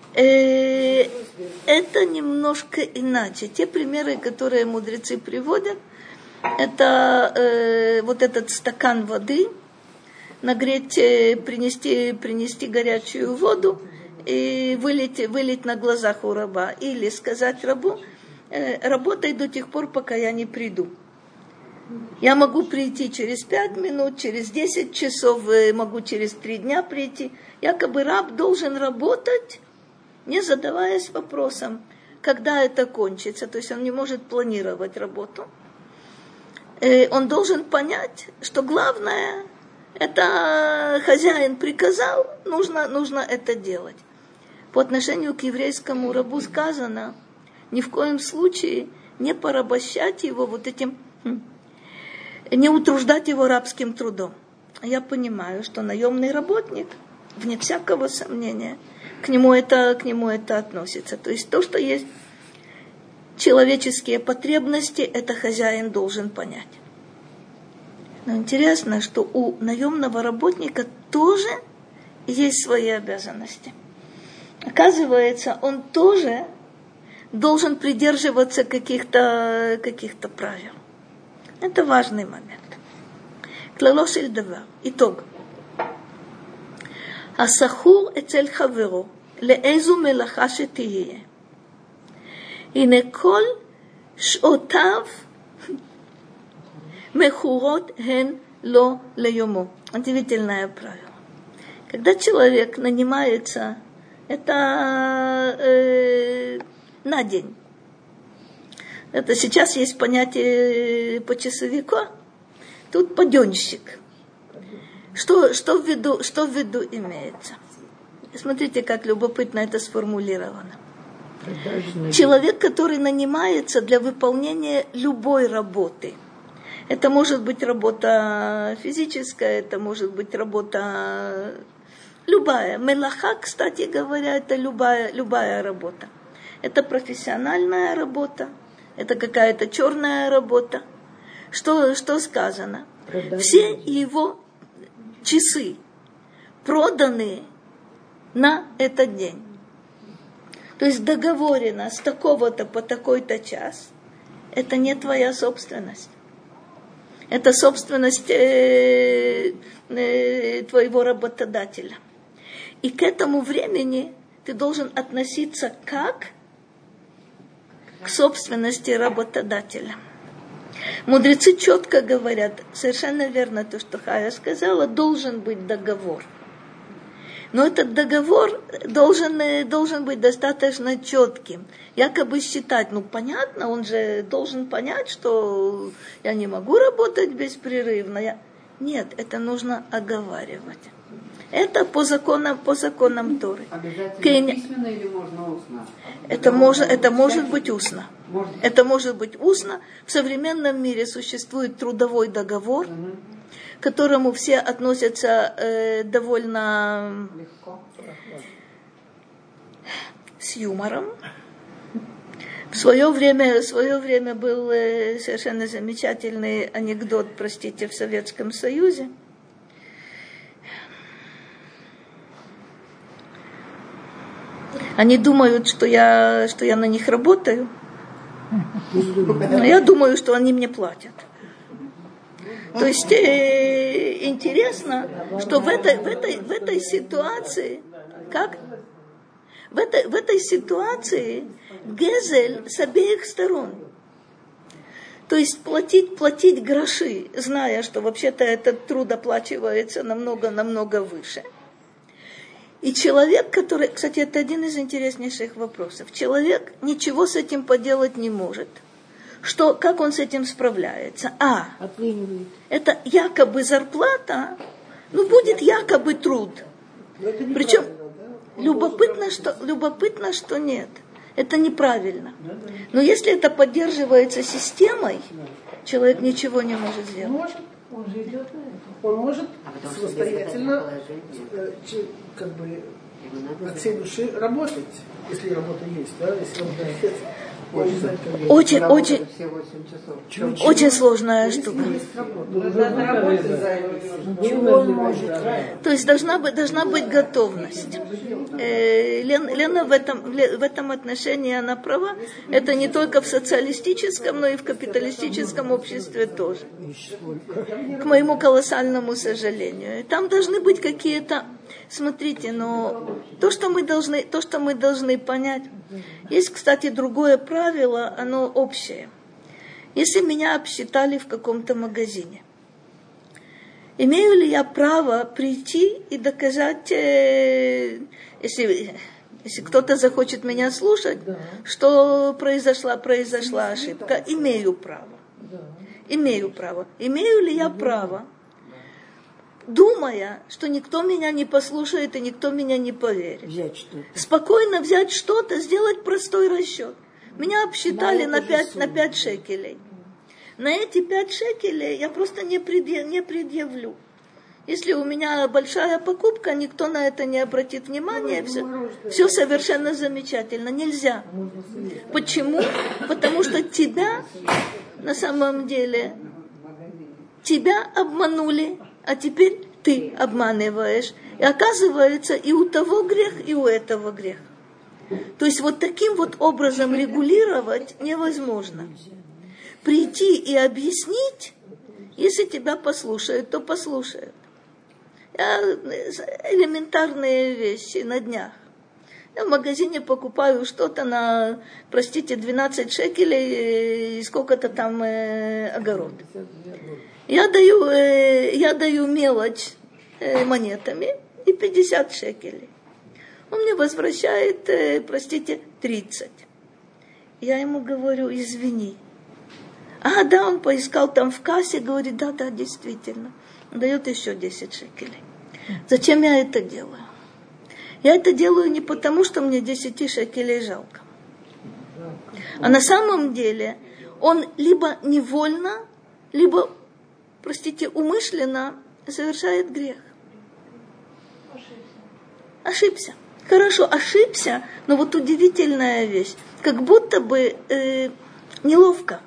Это немножко иначе. Те примеры, которые мудрецы приводят, это вот этот стакан воды, нагреть, принести горячую воду и вылить на глазах у раба. Или сказать рабу, работай до тех пор, пока я не приду. Я могу прийти через 5 минут, через 10 часов, могу через 3 дня прийти. Якобы раб должен работать, не задаваясь вопросом, когда это кончится. То есть он не может планировать работу. Он должен понять, что главное, это хозяин приказал, нужно это делать. По отношению к еврейскому рабу сказано, ни в коем случае не порабощать его вот этим, не утруждать его рабским трудом. Я понимаю, что наемный работник, вне всякого сомнения, к нему это относится. То есть то, что есть человеческие потребности, это хозяин должен понять. Но интересно, что у наемного работника тоже есть свои обязанности. Оказывается, он тоже должен придерживаться каких-то правил. Это важный момент. Клалош эль давар. Итог. Асахур эцель хаверо леэзу мелаха шетие. הנה כל שעותיו מכורות הן לו ליומו. Удивительное правило. Когда человек нанимается, это на день. Это сейчас есть понятие почасовика, тут паденщик. Что в виду имеется? Смотрите, как любопытно это сформулировано. Человек, который нанимается для выполнения любой работы. Это может быть работа физическая, это может быть работа любая. Мелаха, кстати говоря, это любая работа. Это профессиональная работа, это какая-то черная работа. Что сказано? Все его часы проданы на этот день. То есть договорено с такого-то по такой-то час. Это не твоя собственность. Это собственность твоего работодателя. И к этому времени ты должен относиться как к собственности работодателя. Мудрецы четко говорят, совершенно верно то, что Хая сказала, должен быть договор. Но этот договор должен быть достаточно четким. Якобы считать, понятно, он же должен понять, что я не могу работать беспрерывно. Нет, это нужно оговаривать. Это по законам Торы. Обязательно письменно или можно устно? Это может быть устно. Это может быть устно. В современном мире существует трудовой договор, к которому все относятся довольно Легко. с юмором. В свое время был совершенно замечательный анекдот, простите, в Советском Союзе. Они думают, что я на них работаю, но я думаю, что они мне платят. То есть интересно, что в этой ситуации, как? В этой ситуации гезель с обеих сторон. То есть платить гроши, зная, что вообще-то этот труд оплачивается намного выше. И человек, который, кстати, это один из интереснейших вопросов, человек ничего с этим поделать не может. Как он с этим справляется? Отлынивает. Это якобы зарплата, будет якобы труд. Причем любопытно, что нет. Это неправильно. Но если это поддерживается системой, человек ничего не может сделать. Может, он же идет на это. Он может самостоятельно от всей души работать, если работа есть, если работа есть. Очень сложная штука. То есть должна быть готовность. Лена в этом отношении она права. Это не только в социалистическом, но и в капиталистическом обществе тоже. К моему колоссальному сожалению. Там должны быть какие-то... Смотрите, но то, что мы должны понять, есть, кстати, другое правило, оно общее. Если меня обсчитали в каком-то магазине, имею ли я право прийти и доказать, если кто-то захочет меня слушать, что произошла ошибка? Имею право. Имею ли я право, думая, что никто меня не послушает и никто меня не поверит, спокойно взять что-то, сделать простой расчет. Меня обсчитали на 5 шекелей. На эти 5 шекелей я просто не предъявлю. Если у меня большая покупка, никто на это не обратит внимания, все совершенно замечательно. Нельзя. Почему? Потому что на самом деле, тебя обманули, а теперь ты обманываешь. И оказывается, и у того грех, и у этого грех. То есть вот таким вот образом регулировать невозможно. Прийти и объяснить, если тебя послушают, то послушают. Элементарные вещи на днях. Я в магазине покупаю что-то на, 12 шекелей и сколько-то там огород. Я даю мелочь монетами и 50 шекелей. Он мне возвращает, 30. Я ему говорю, извини. Да, он поискал там в кассе, говорит, да, действительно. Он дает еще 10 шекелей. Зачем я это делаю? Я это делаю не потому, что мне 10 шекелей жалко. А на самом деле он либо невольно, либо, умышленно совершает грех. Ошибся. Хорошо, ошибся, но вот удивительная вещь. Как будто бы неловко.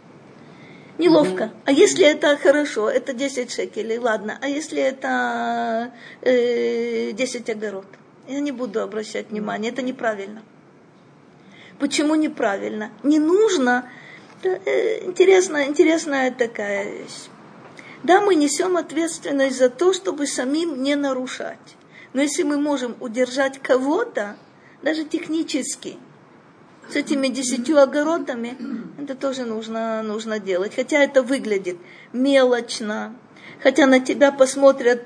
А если это хорошо, это 10 шекелей, ладно. А если это 10 огород? Я не буду обращать внимания, это неправильно. Почему неправильно? Не нужно. Интересная такая вещь. Да, мы несем ответственность за то, чтобы самим не нарушать. Но если мы можем удержать кого-то, даже технически, с этими 10 огородами, это тоже нужно делать. Хотя это выглядит мелочно, хотя на тебя посмотрят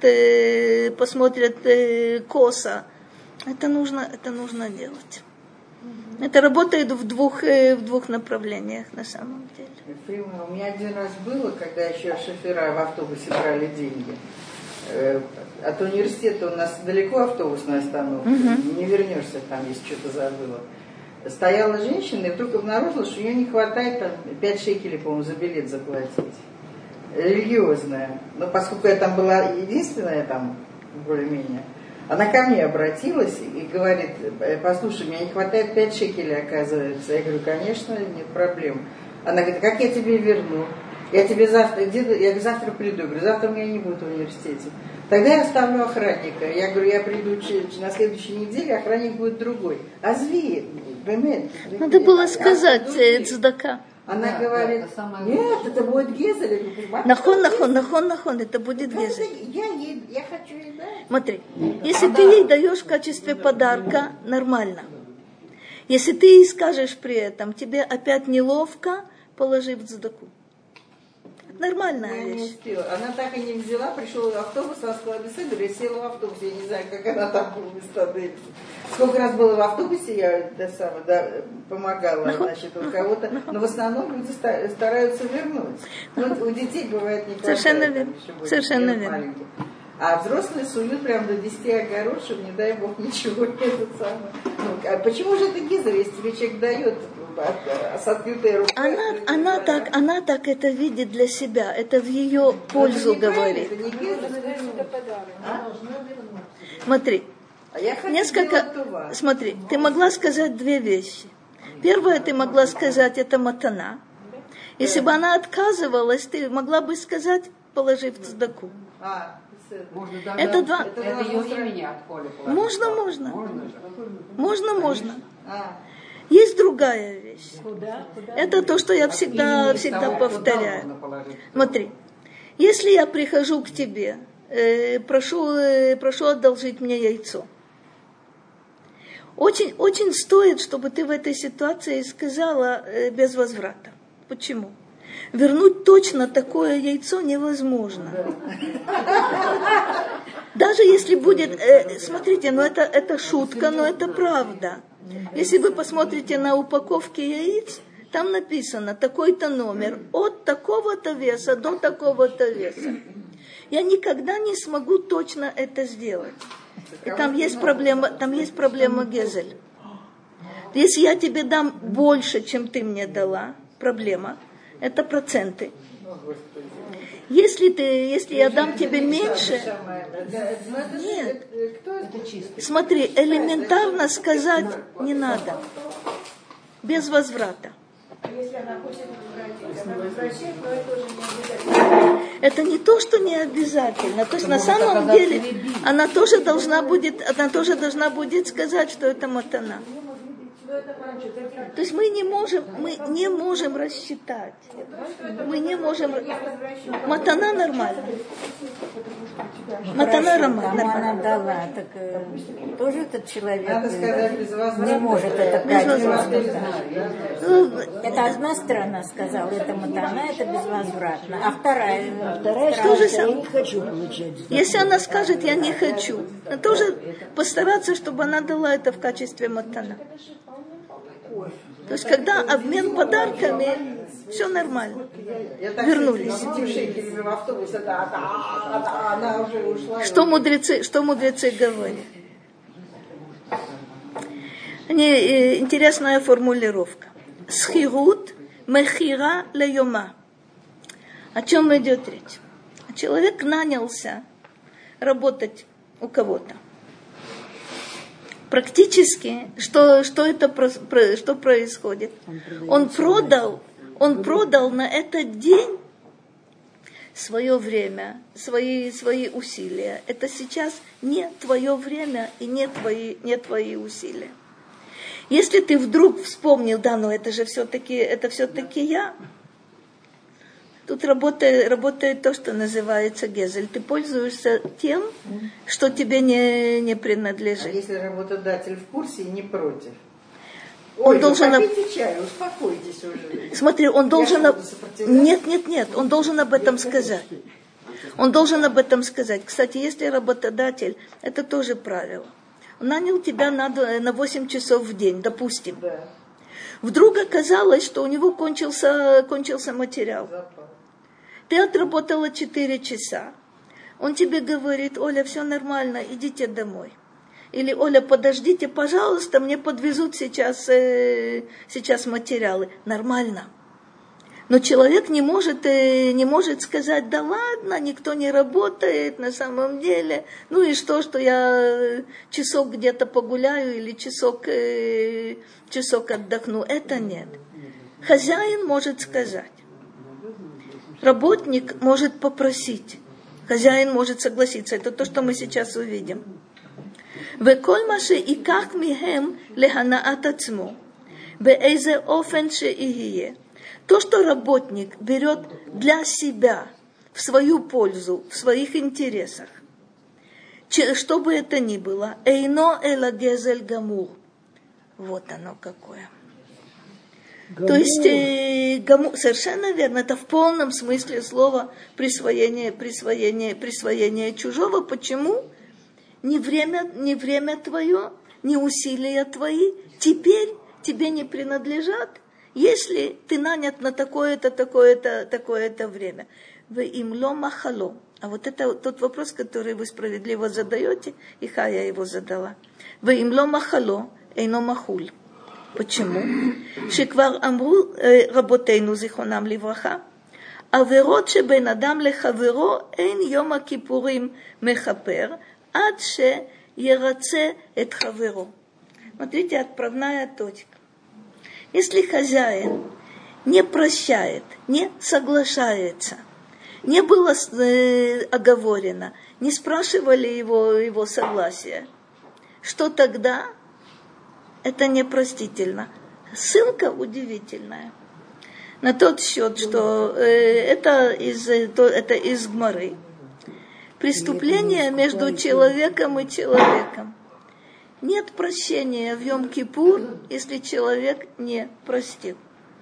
косо. Это нужно делать. Это работает в двух направлениях на самом деле. У меня один раз было, когда еще шофера в автобусе брали деньги. От университета у нас далеко автобусная остановка, не вернешься там, если что-то забыла. Стояла женщина и вдруг обнаружила, что ее не хватает 5 шекелей, по-моему, за билет заплатить. Религиозная. Но поскольку я там была единственная, там, более-менее, она ко мне обратилась и говорит, послушай, мне не хватает 5 шекелей, оказывается. Я говорю, конечно, нет проблем. Она говорит, как я тебе верну? Я завтра приду. Я говорю, завтра у меня не будет в университете. Тогда я оставлю охранника. Я говорю, я приду на следующей неделе, охранник будет другой. Азви, надо было сказать цдака. Она говорит, нет, это будет Гезель. Нахон, это будет Гезель. Я хочу ей дать. Смотри, если ты ей даешь в качестве подарка, нормально. Если ты ей скажешь при этом, тебе опять неловко, положи в цдаку. Нормальная вещь. Не успела. Она так и не взяла, пришел автобус, она сказала, беседу, я села в автобус, я не знаю, как она там была места. Сколько раз было в автобусе, я помогала, значит, у кого-то, но в основном люди стараются вернуть. Вот у детей бывает не хватает. Совершенно верно. Совершенно верно. А взрослые суют прям до 10 огород, чтобы, не дай бог, ничего не этот самый. А почему же это Гизер, если тебе человек дает с открытой рукой? Она так это видит для себя, это в ее пользу говорит. Это не Гизер. Смотри, смотри, ты могла сказать две вещи. Первое, ты могла сказать, это матана. Если бы она отказывалась, ты могла бы сказать, положи в цдаку. Это два. Это ее имени от Коли положить. Можно. Есть другая вещь. Это то, что я всегда повторяю. Смотри, если я прихожу к тебе, прошу одолжить мне яйцо. Очень, очень стоит, чтобы ты в этой ситуации сказала без возврата. Почему? Вернуть точно такое яйцо невозможно. Даже если будет... смотрите, это шутка, но это правда. Если вы посмотрите на упаковки яиц, там написано такой-то номер, от такого-то веса до такого-то веса. Я никогда не смогу точно это сделать. И там есть проблема Гезель. Если я тебе дам больше, чем ты мне дала, проблема. Это проценты. Если я дам тебе меньше... Нет. Смотри, элементарно сказать не надо. Без возврата. Это не то, что не обязательно. То есть на самом деле она тоже должна будет сказать, что это матана. То есть мы не можем рассчитать. Матана нормально. Матана нормально. Она дала, так тоже этот человек не может это Это одна сторона сказала, это матана, это безвозвратно. А вторая что же я не хочу получать. Если она скажет, я не хочу, тоже постараться, чтобы она дала это в качестве матана. То есть, когда обмен подарками, все нормально. Вернулись. Что мудрецы говорят? Интересная формулировка. Схирут мехира лейома. О чем идет речь? Человек нанялся работать у кого-то. Практически, что происходит? Он продал на этот день свое время, свои усилия. Это сейчас не твое время и не твои усилия. Если ты вдруг вспомнил, да, но это все-таки я, тут работает то, что называется Гезель. Ты пользуешься тем, что тебе не принадлежит. А если работодатель в курсе и не против? Попейте чай, успокойтесь уже. Смотри, он должен... Нет, он должен об этом сказать. Кстати, если работодатель, это тоже правило. Он нанял тебя на 8 часов в день, допустим. Да. Вдруг оказалось, что у него кончился материал. Ты отработала 4 часа. Он тебе говорит: Оля, все нормально, идите домой. Или: Оля, подождите, пожалуйста, мне подвезут сейчас материалы. Нормально. Но человек не может сказать: да ладно, никто не работает на самом деле. Ну и что я часок где-то погуляю или часок отдохну. Это нет. Хозяин может сказать. Работник может попросить. Хозяин может согласиться. Это то, что мы сейчас увидим. וכל מה שיקח מהם להנאת עצמו, באיזה אופן שיהיה, То, что работник берет для себя, в свою пользу, в своих интересах, что бы это ни было, эйно эла гезель гамур. Вот оно какое. Гамур. То есть совершенно верно, это в полном смысле слова присвоение чужого. Почему? Не время твое, не усилия твои теперь тебе не принадлежат, если ты нанят на такое-то время. Вы им ло махало. А вот это тот вопрос, который вы справедливо задаете, и я его задала. Вы им ло махало, эйно махуль. Почему? Шеквар амру работейну зихонам ливраха. Аверот шебен адам лехаверо эйн йома кипурим мехапер, ад ше ераце эт хаверо. Смотрите, отправная точка. Если хозяин не прощает, не соглашается, не было оговорено, не спрашивали его согласия, что тогда? Это непростительно. Ссылка удивительная. На тот счет, что это из Гмары. Преступление между человеком и человеком. Нет прощения в Йом-Кипур, если человек не простил.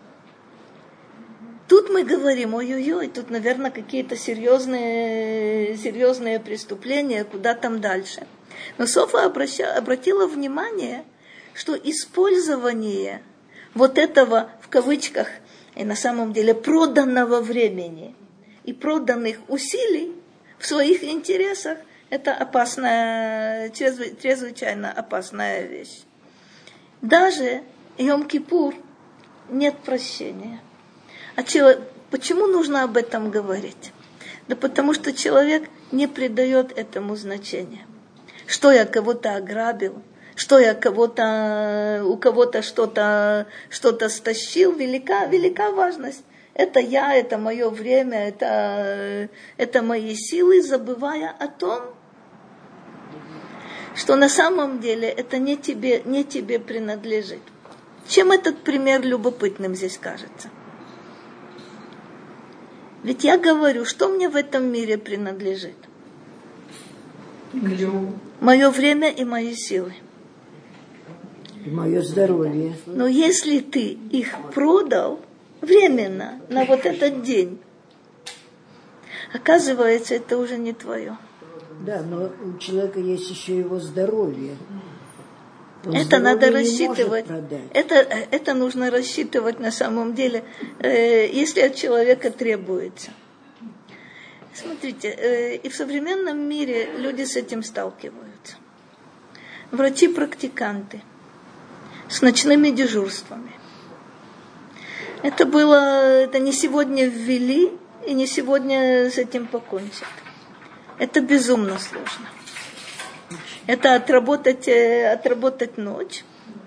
Тут мы говорим, ой-ой-ой, тут, наверное, какие-то серьезные преступления, куда там дальше. Но Софа обратила внимание, что использование вот этого, в кавычках, и на самом деле проданного времени и проданных усилий в своих интересах, это опасная, чрезвычайно опасная вещь. Даже Йом-Кипур нет прощения. Почему нужно об этом говорить? Да потому что человек не придает этому значения. Что я кого-то ограбил, что я у кого-то что-то стащил, велика важность. Это я, это мое время, это мои силы, забывая о том, что на самом деле это не тебе принадлежит. Чем этот пример любопытным здесь кажется? Ведь я говорю, что мне в этом мире принадлежит? Мое время и мои силы. И мое здоровье. Но если ты их продал временно, на вот этот день, оказывается, это уже не твое. Да, но у человека есть еще его здоровье. Это надо рассчитывать. Это нужно рассчитывать на самом деле, если от человека требуется. Смотрите, и в современном мире люди с этим сталкиваются. Врачи-практиканты с ночными дежурствами. Это не сегодня ввели, и не сегодня с этим покончат. Это безумно сложно. Это отработать ночь,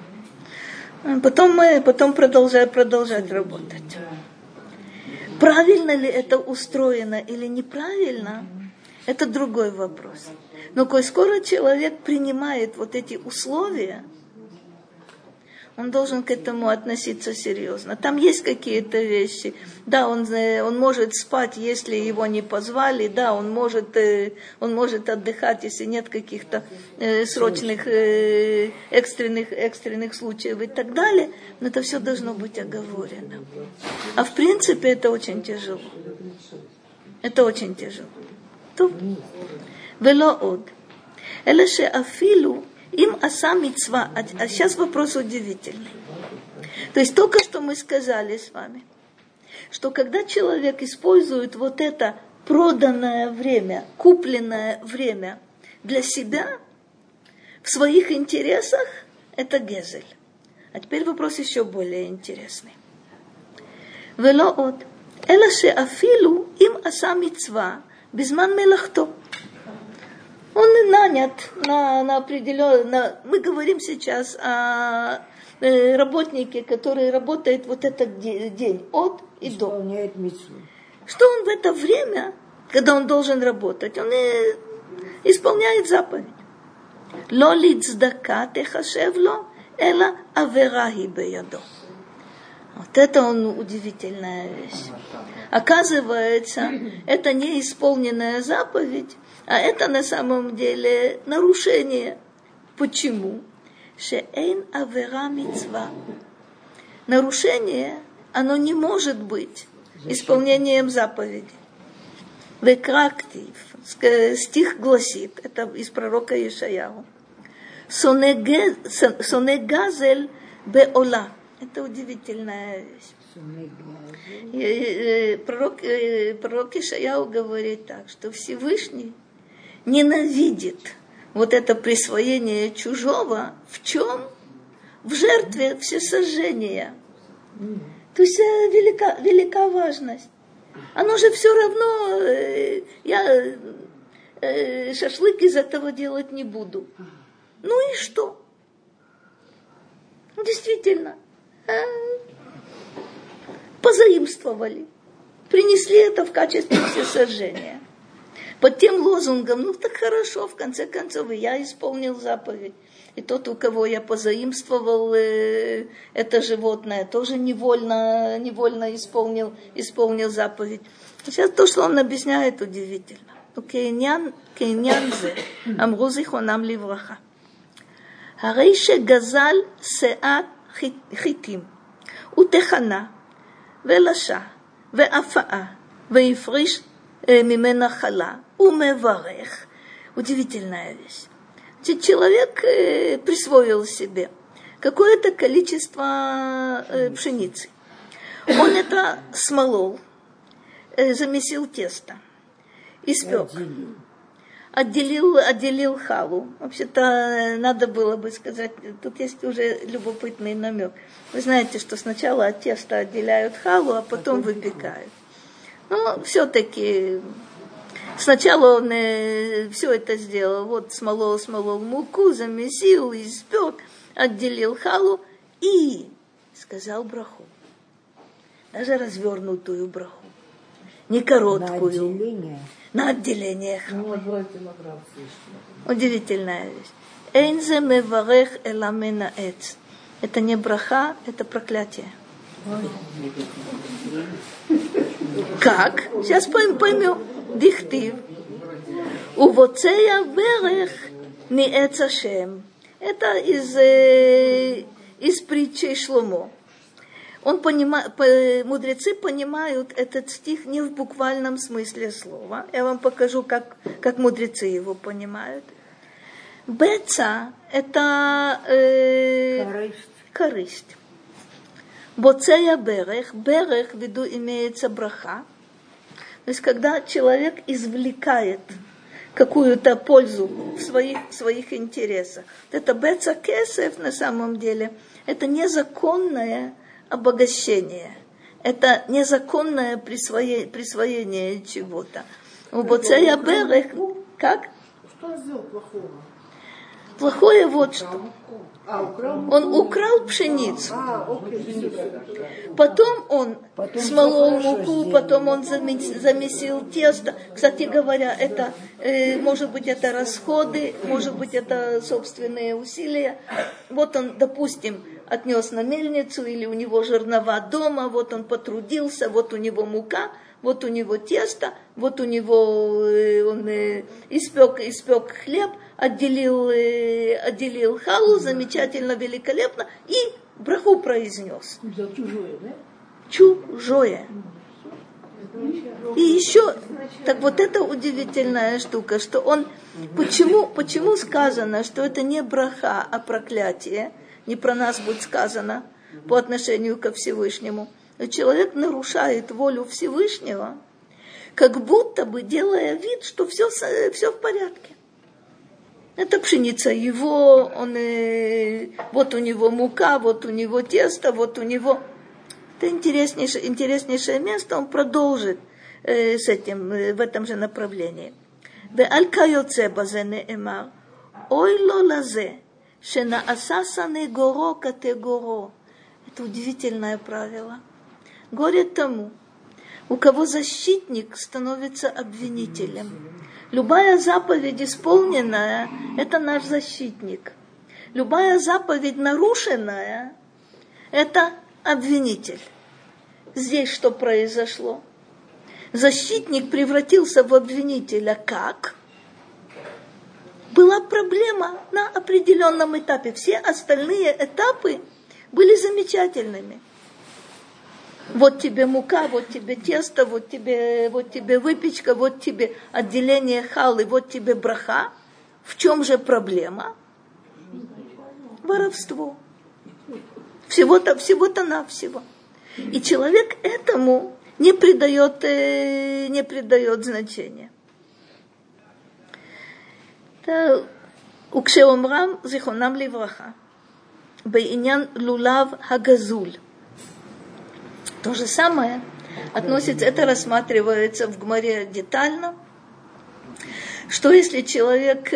потом продолжать работать. Правильно ли это устроено или неправильно, это другой вопрос. Но коль скоро человек принимает вот эти условия, он должен к этому относиться серьезно. Там есть какие-то вещи. Да, он может спать, если его не позвали. Да, он может отдыхать, если нет каких-то срочных, экстренных случаев и так далее. Но это все должно быть оговорено. А в принципе это очень тяжело. Это очень тяжело. Вело од. Элеше афилу. Им аса мицва. А сейчас вопрос удивительный. То есть только что мы сказали с вами, что когда человек использует вот это проданное время, купленное время для себя, в своих интересах, это гезель. А теперь вопрос еще более интересный. Вело од. Элаше афилу им аса мицва безман мелахто. Он нанят на определенное... Мы говорим сейчас о работнике, который работает вот этот день от и до. Исполняет мицву. Что он в это время, когда он должен работать, он исполняет заповедь. Ло лицдака техашев ло, эла аверахи беядо. Вот это удивительная вещь. Оказывается, это не исполненная заповедь, а это на самом деле нарушение. Почему? Шеэйн авера мицва. Нарушение, оно не может быть исполнением заповеди. Векрактив. Стих гласит, это из пророка Ишаяу. Сонегазель беола. Это удивительная вещь. Пророк Ишаяу говорит так, что Всевышний ненавидит вот это присвоение чужого в чем? В жертве всесожжения. То есть велика важность. Оно же все равно, я шашлык из этого делать не буду. Ну и что? Действительно. Позаимствовали. Принесли это в качестве всесожжения. Под тем лозунгом, ну так хорошо, в конце концов, я исполнил заповедь. И тот, у кого я позаимствовал это животное, тоже невольно исполнил заповедь. Сейчас то, что он объясняет, удивительно. Кейнян зе, амру зихронам ливраха. Харей шегазал сеат חיטים, ותחנה, ולשה, ואפאה, והפריש ממנה חלה, ומברך. Удивительная вещь. Человек присвоил себе какое-то количество пшеницы. Он это смолол, замесил тесто, испек. Отделил халу. Вообще-то надо было бы сказать, тут есть уже любопытный намек. Вы знаете, что сначала от теста отделяют халу, а потом выпекают. Но все-таки сначала он все это сделал. Вот смолол муку, замесил, испек, отделил халу и сказал браху. Даже развернутую браху. Не короткую. На отделение. Удивительная вещь. Эйнзе меварех эламена эц. Это не браха, это проклятие. Как? Сейчас поймем. Дихтив. Увоцея берех ми эц Ашем. Это из притчи Шломо. Мудрецы понимают этот стих не в буквальном смысле слова. Я вам покажу, как мудрецы его понимают. Беца – это корысть. Боцея берех. Берех в виду имеется браха. То есть, когда человек извлекает какую-то пользу в своих интересах. Это беца кесев на самом деле. Это незаконное обогащение. Это незаконное присвоение чего-то. У Боцея Берех, как? Что он сделал плохого? Плохое вот что. Он украл пшеницу. Потом он смолол муку, потом он замесил тесто. Кстати говоря, это, может быть, это расходы, может быть, это собственные усилия. Вот он, допустим, отнес на мельницу, или у него жернова дома, вот он потрудился, вот у него мука, вот у него тесто, вот у него он испек хлеб, отделил халу, замечательно, великолепно, и браху произнес. Чужое, да? Чужое. И еще, так вот это удивительная штука, что он, почему сказано, что это не браха, а проклятие, не про нас будет сказано по отношению ко Всевышнему. Человек нарушает волю Всевышнего, как будто бы делая вид, что все в порядке. Это пшеница его, вот у него мука, вот у него тесто, вот у него... Это интереснейшее место, он продолжит с этим, в этом же направлении. Ой лолазе. Шенаасасаны горо категоро. Это удивительное правило. Горе тому, у кого защитник становится обвинителем. Любая заповедь исполненная – это наш защитник. Любая заповедь нарушенная – это обвинитель. Здесь что произошло? Защитник превратился в обвинителя. Как? Была проблема на определенном этапе. Все остальные этапы были замечательными. Вот тебе мука, вот тебе тесто, вот тебе выпечка, вот тебе отделение халы, вот тебе браха. В чем же проблема? Воровство. Всего-то навсего. И человек этому не придает значения. Укшеомрам зихонам ливраха. Бейнян лулав хагазуль. То же самое относится, это рассматривается в Гмаре детально, что если человек,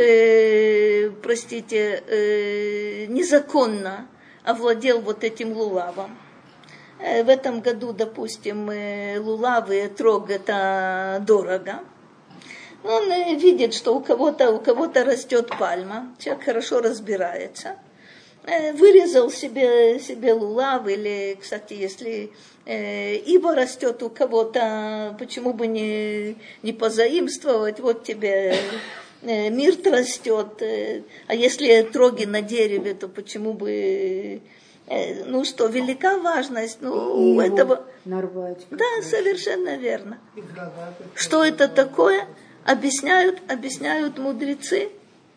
незаконно овладел вот этим лулавом, в этом году, допустим, лулав и этрог это дорого, он видит, что у кого-то растет пальма, человек хорошо разбирается, вырезал себе лулав, или, кстати, если ива растет у кого-то, почему бы не позаимствовать, вот тебе мирт растет, а если троги на дереве, то почему бы, велика важность, у этого... Нарвать. Да, совершенно верно. Что это такое? Объясняют мудрецы.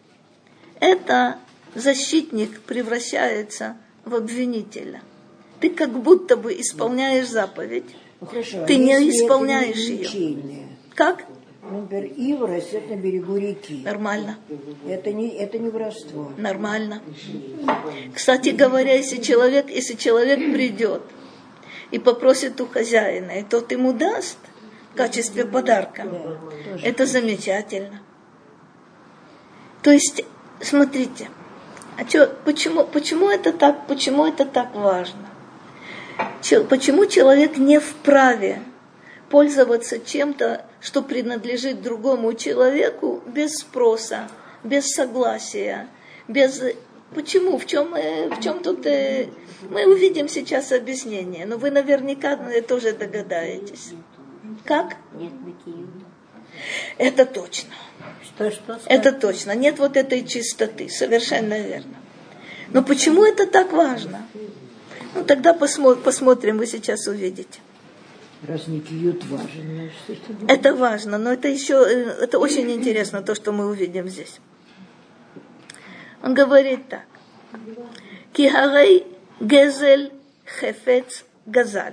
Это защитник превращается в обвинителя. Ты как будто бы исполняешь заповедь. Хорошо, ты не исполняешь ее. Как? Например, ива растет на берегу реки. Нормально. Это не воровство. Нормально. Кстати говоря, если человек придет и попросит у хозяина, и тот ему даст в качестве подарка, это замечательно. То есть, смотрите, почему это так важно? Почему человек не вправе пользоваться чем-то, что принадлежит другому человеку, без спроса, без согласия, Почему? В чем тут... Мы увидим сейчас объяснение, но вы наверняка тоже догадаетесь. Как? Нет бытия. Это точно. Что? Это точно. Нет вот этой чистоты. Совершенно верно. Но почему это так важно? Тогда посмотрим, вы сейчас увидите. Раз не киют важно. Это важно, но это очень интересно, то, что мы увидим здесь. Он говорит так. Кихарей гезель хефец газаль.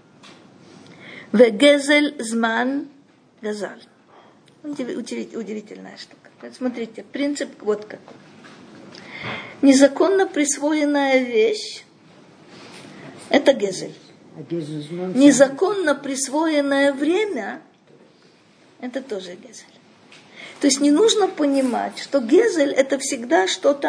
Вегезель зман газаль. Удивительная штука. Смотрите, принцип вот какой. Незаконно присвоенная вещь – это гезель. Незаконно присвоенное время – это тоже гезель. То есть не нужно понимать, что гезель – это всегда что-то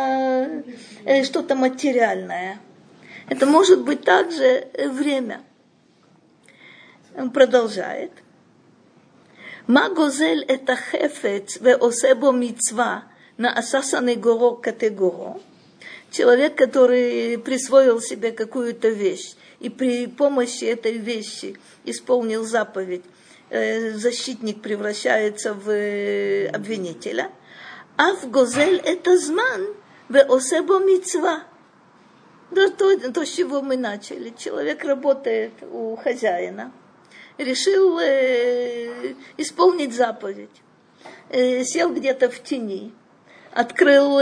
материальное. Это может быть также время. Он продолжает. Ма гозель это хефец ве осебо мицва на асасаны горо категоро. Человек, который присвоил себе какую-то вещь и при помощи этой вещи исполнил заповедь, защитник превращается в обвинителя. А в гозель это зман ве осебо мицва. То, с чего мы начали. Человек работает у хозяина. Решил исполнить заповедь. Сел где-то в тени. Открыл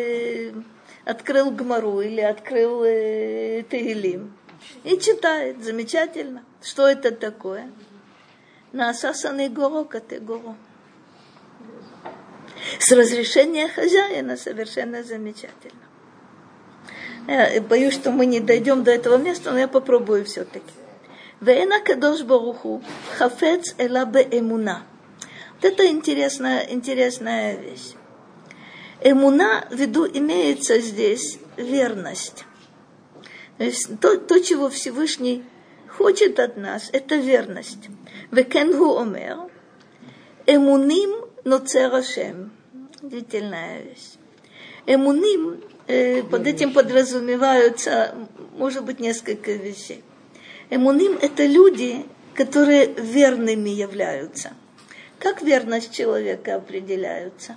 Гмару или открыл Теилим. И читает. Замечательно. Что это такое? Наасасанный горо категоро. С разрешения хозяина совершенно замечательно. Я боюсь, что мы не дойдем до этого места, но я попробую все-таки. Веэна кадош баруху хафец эла беэмуна. Вот это интересная вещь. Эмуна в виду имеется здесь верность. То есть то, чего Всевышний хочет от нас, это верность. Векенгу омер эмуним ноцер Ашем. Удивительная вещь. Эмуним под этим подразумеваются, может быть, несколько вещей. Эмуним – это люди, которые верными являются. Как верность человека определяется?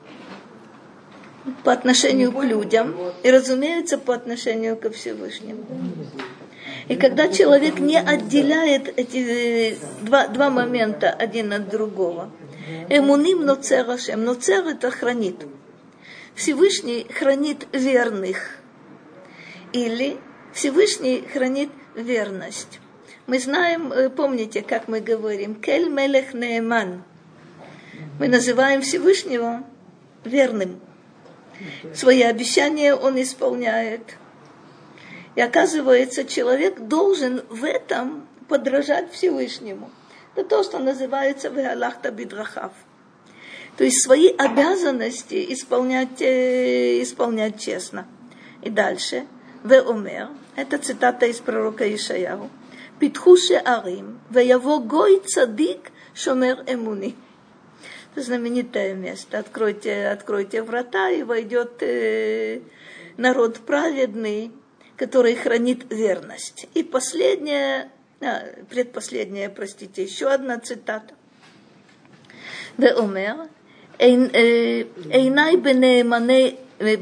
По отношению к людям и, разумеется, по отношению ко Всевышнему. И когда человек не отделяет эти два момента один от другого, эмуним ноцер Ашем. Ноцер – это хранит. Всевышний хранит верных. Или Всевышний хранит верность. Мы знаем, помните, как мы говорим, кель мелех неэман. Мы называем Всевышнего верным. Свои обещания он исполняет. И оказывается, человек должен в этом подражать Всевышнему. Это то, что называется «вегалахта бидрахав». То есть свои обязанности исполнять честно. И дальше. «Веомер» – это цитата из пророка Ишаяху. «Питху шеарим, веяво гой цадик шомер эмуни». Это знаменитое место. Откройте врата, и войдет народ праведный, который хранит верность. И предпоследняя, еще одна цитата. «Веомер, эйнай бенеэманей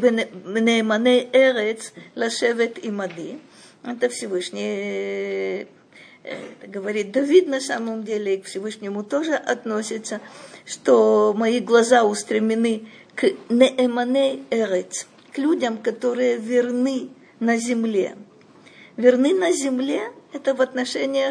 эрец лашевет имади». Это Всевышний говорит Давид, на самом деле, и к Всевышнему тоже относится, что мои глаза устремлены к неэманей эрец, к людям, которые верны на земле. Верны на земле – это в отношениях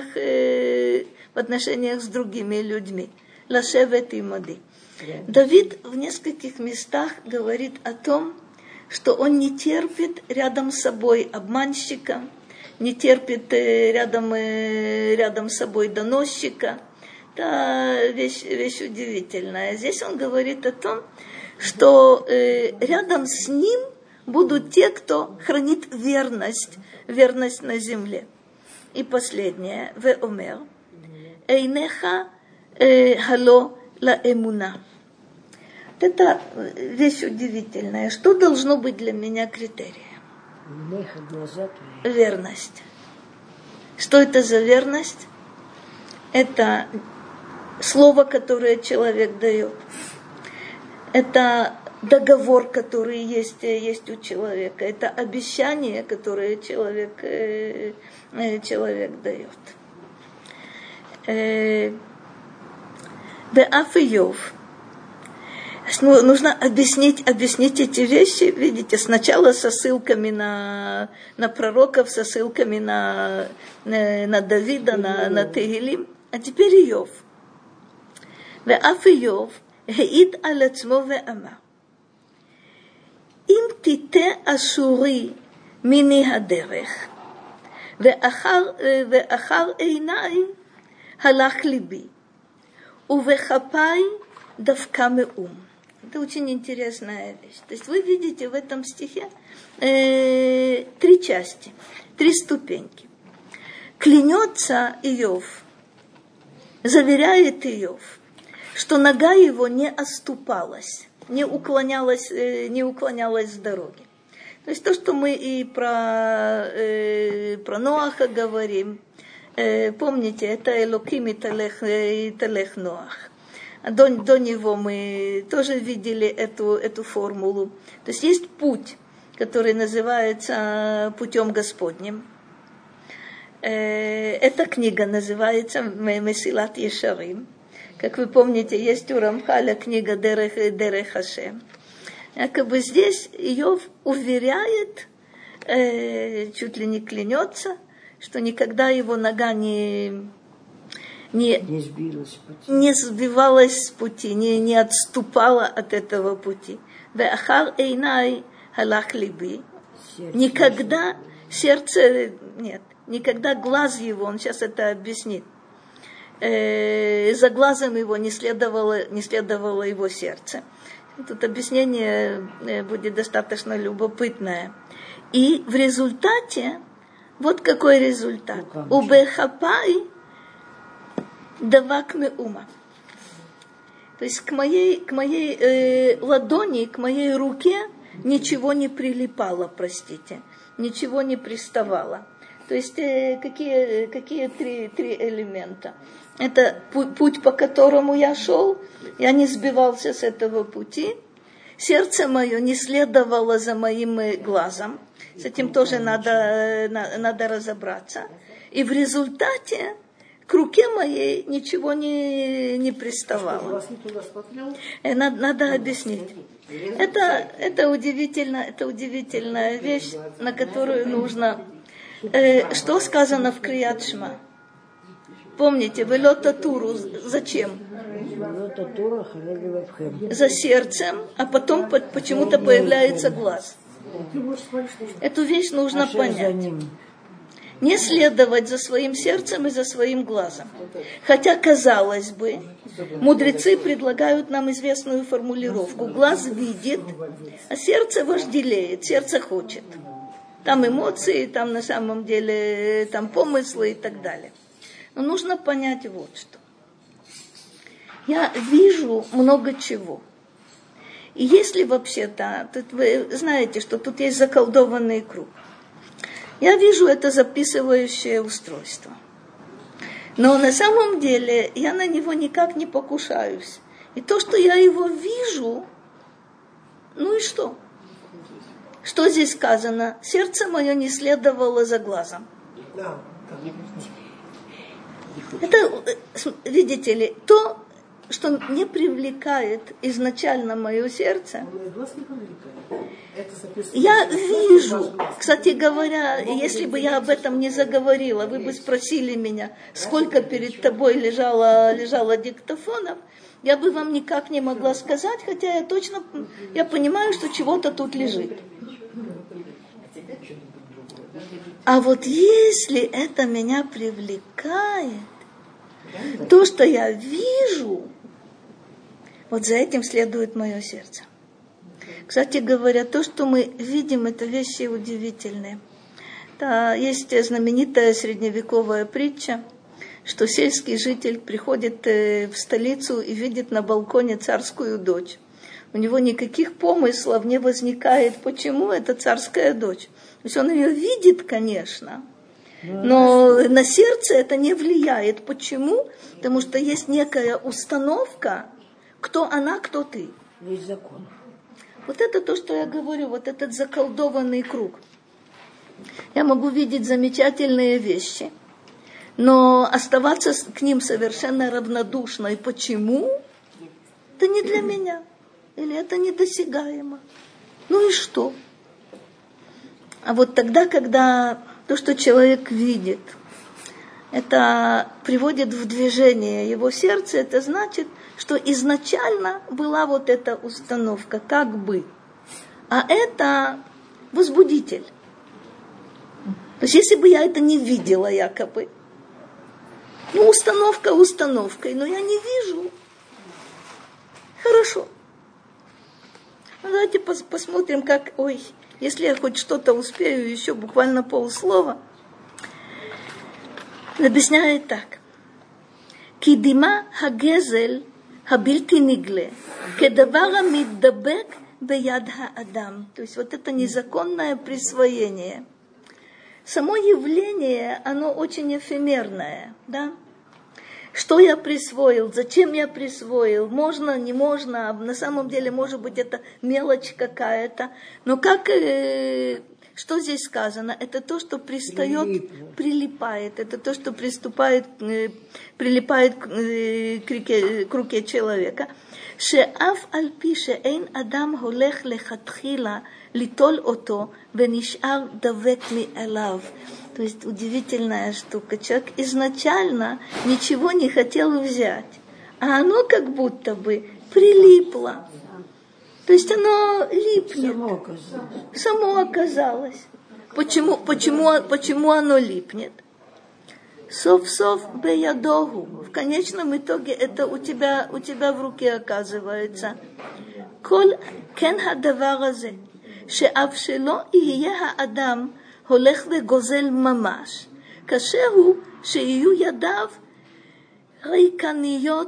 с другими людьми. Лашевет имади. Давид в нескольких местах говорит о том, что он не терпит рядом с собой обманщика, не терпит рядом с собой доносчика. Это вещь удивительная. Здесь он говорит о том, что рядом с ним будут те, кто хранит верность на земле. И последнее, «Веомер, эйнеха хало ла эмуна». Это вещь удивительная. Что должно быть для меня критерием? Верность. Что это за верность? Это слово, которое человек дает. Это договор, который есть у человека. Это обещание, которое человек дает. Беаф Иов. Нужно объяснить эти вещи, видите, сначала со ссылками на пророков, со ссылками на Давида, на Тегилим, а теперь Иов. Беаф Иов העיד על עצמו ואמר, אם תיטה אשורי מיני הדרך, ואחר עיניי הלך ליבי, ובכפיי דווקא מאום. Это очень интересная вещь. То есть вы видите в этом стихе 3 части, 3 ступеньки. Клянется Иов, заверяет Иов, что нога его не оступалась, не уклонялась с дороги. То есть то, что мы и про Ноаха говорим, помните, это Элоким и Талех Ноах. До него мы тоже видели эту формулу. То есть есть путь, который называется путем Господним. Эта книга называется Месилат Ешарим. Как вы помните, есть у Рамхаля книга Дерех Ашем. Якобы здесь Иов уверяет, чуть ли не клянется, что никогда его нога не сбивалась с пути, не отступала от этого пути. Веахар эйнай халах либи. Никогда сердце, нет, никогда глаз его, он сейчас это объяснит, за глазом его не следовало его сердце. Тут объяснение будет достаточно любопытное. И в результате, вот какой результат. Убехапай давак меума. То есть к моей ладони, к моей руке ничего не прилипало, простите, ничего не приставало. То есть какие три элемента? Это путь, по которому я шел, я не сбивался с этого пути, сердце мое не следовало за моим глазом, с этим тоже надо разобраться. И в результате к руке моей ничего не приставало. Надо объяснить. Это удивительная вещь, на которую нужно... Что сказано в Крият Шма? Помните, велота туру зачем? За сердцем, а потом почему-то появляется глаз. Эту вещь нужно понять. Не следовать за своим сердцем и за своим глазом. Хотя, казалось бы, мудрецы предлагают нам известную формулировку. Глаз видит, а сердце вожделеет, сердце хочет. Там эмоции, там на самом деле там помыслы и так далее. Но нужно понять вот что. Я вижу много чего. И если вообще-то, тут вы знаете, что тут есть заколдованный круг. Я вижу это записывающее устройство. Но на самом деле я на него никак не покушаюсь. И то, что я его вижу, ну и что? Что здесь сказано? Сердце мое не следовало за глазом. Это, видите ли, то, что не привлекает изначально мое сердце, я вижу, кстати говоря, если бы я об этом не заговорила, вы бы спросили меня, сколько перед тобой лежало диктофонов, я бы вам никак не могла сказать, хотя я понимаю, что чего-то тут лежит. А вот если это меня привлекает, то, что я вижу, вот за этим следует мое сердце. Кстати говоря, то, что мы видим, это вещи удивительные. Да, есть знаменитая средневековая притча, что сельский житель приходит в столицу и видит на балконе царскую дочь. У него никаких помыслов не возникает, почему это царская дочь. То есть он ее видит, конечно, но на сердце это не влияет. Почему? Потому что есть некая установка, кто она, кто ты. Есть закон. Вот это то, что я говорю, вот этот заколдованный круг. Я могу видеть замечательные вещи, но оставаться к ним совершенно равнодушной. Почему? Это не для меня. Или это недосягаемо. Ну и что? А вот тогда, когда то, что человек видит, это приводит в движение его сердце, это значит, что изначально была вот эта установка, как бы. А это возбудитель. То есть, если бы я это не видела якобы, установка установкой, но я не вижу. Хорошо. Давайте посмотрим, как... если я хоть что-то успею, еще буквально полслова. Объясняет так. Кидима хагезель хабильти нигле, кедавара миддабек беяд хаадам. То есть вот это незаконное присвоение. Само явление, оно очень эфемерное, да? Что я присвоил, зачем я присвоил, можно, не можно, на самом деле, может быть, это мелочь какая-то. Но что здесь сказано? Это то, что прилипает, это то, что прилипает к руке человека. Ше'ав аль-пи ше'эйн адам холех лехатхила литол ото венишар давек ми'элав. То есть удивительная штука. Человек изначально ничего не хотел взять, а оно как будто бы прилипло. То есть оно липнет. Само оказалось. Почему оно липнет? Сов-сов беядогу. В конечном итоге это у тебя в руке оказывается. Коль кен хадавар азе, ше'ав шело ие хаадam הולך וגוזל ממש, כאשר הוא שיהיו ידיו ריקניות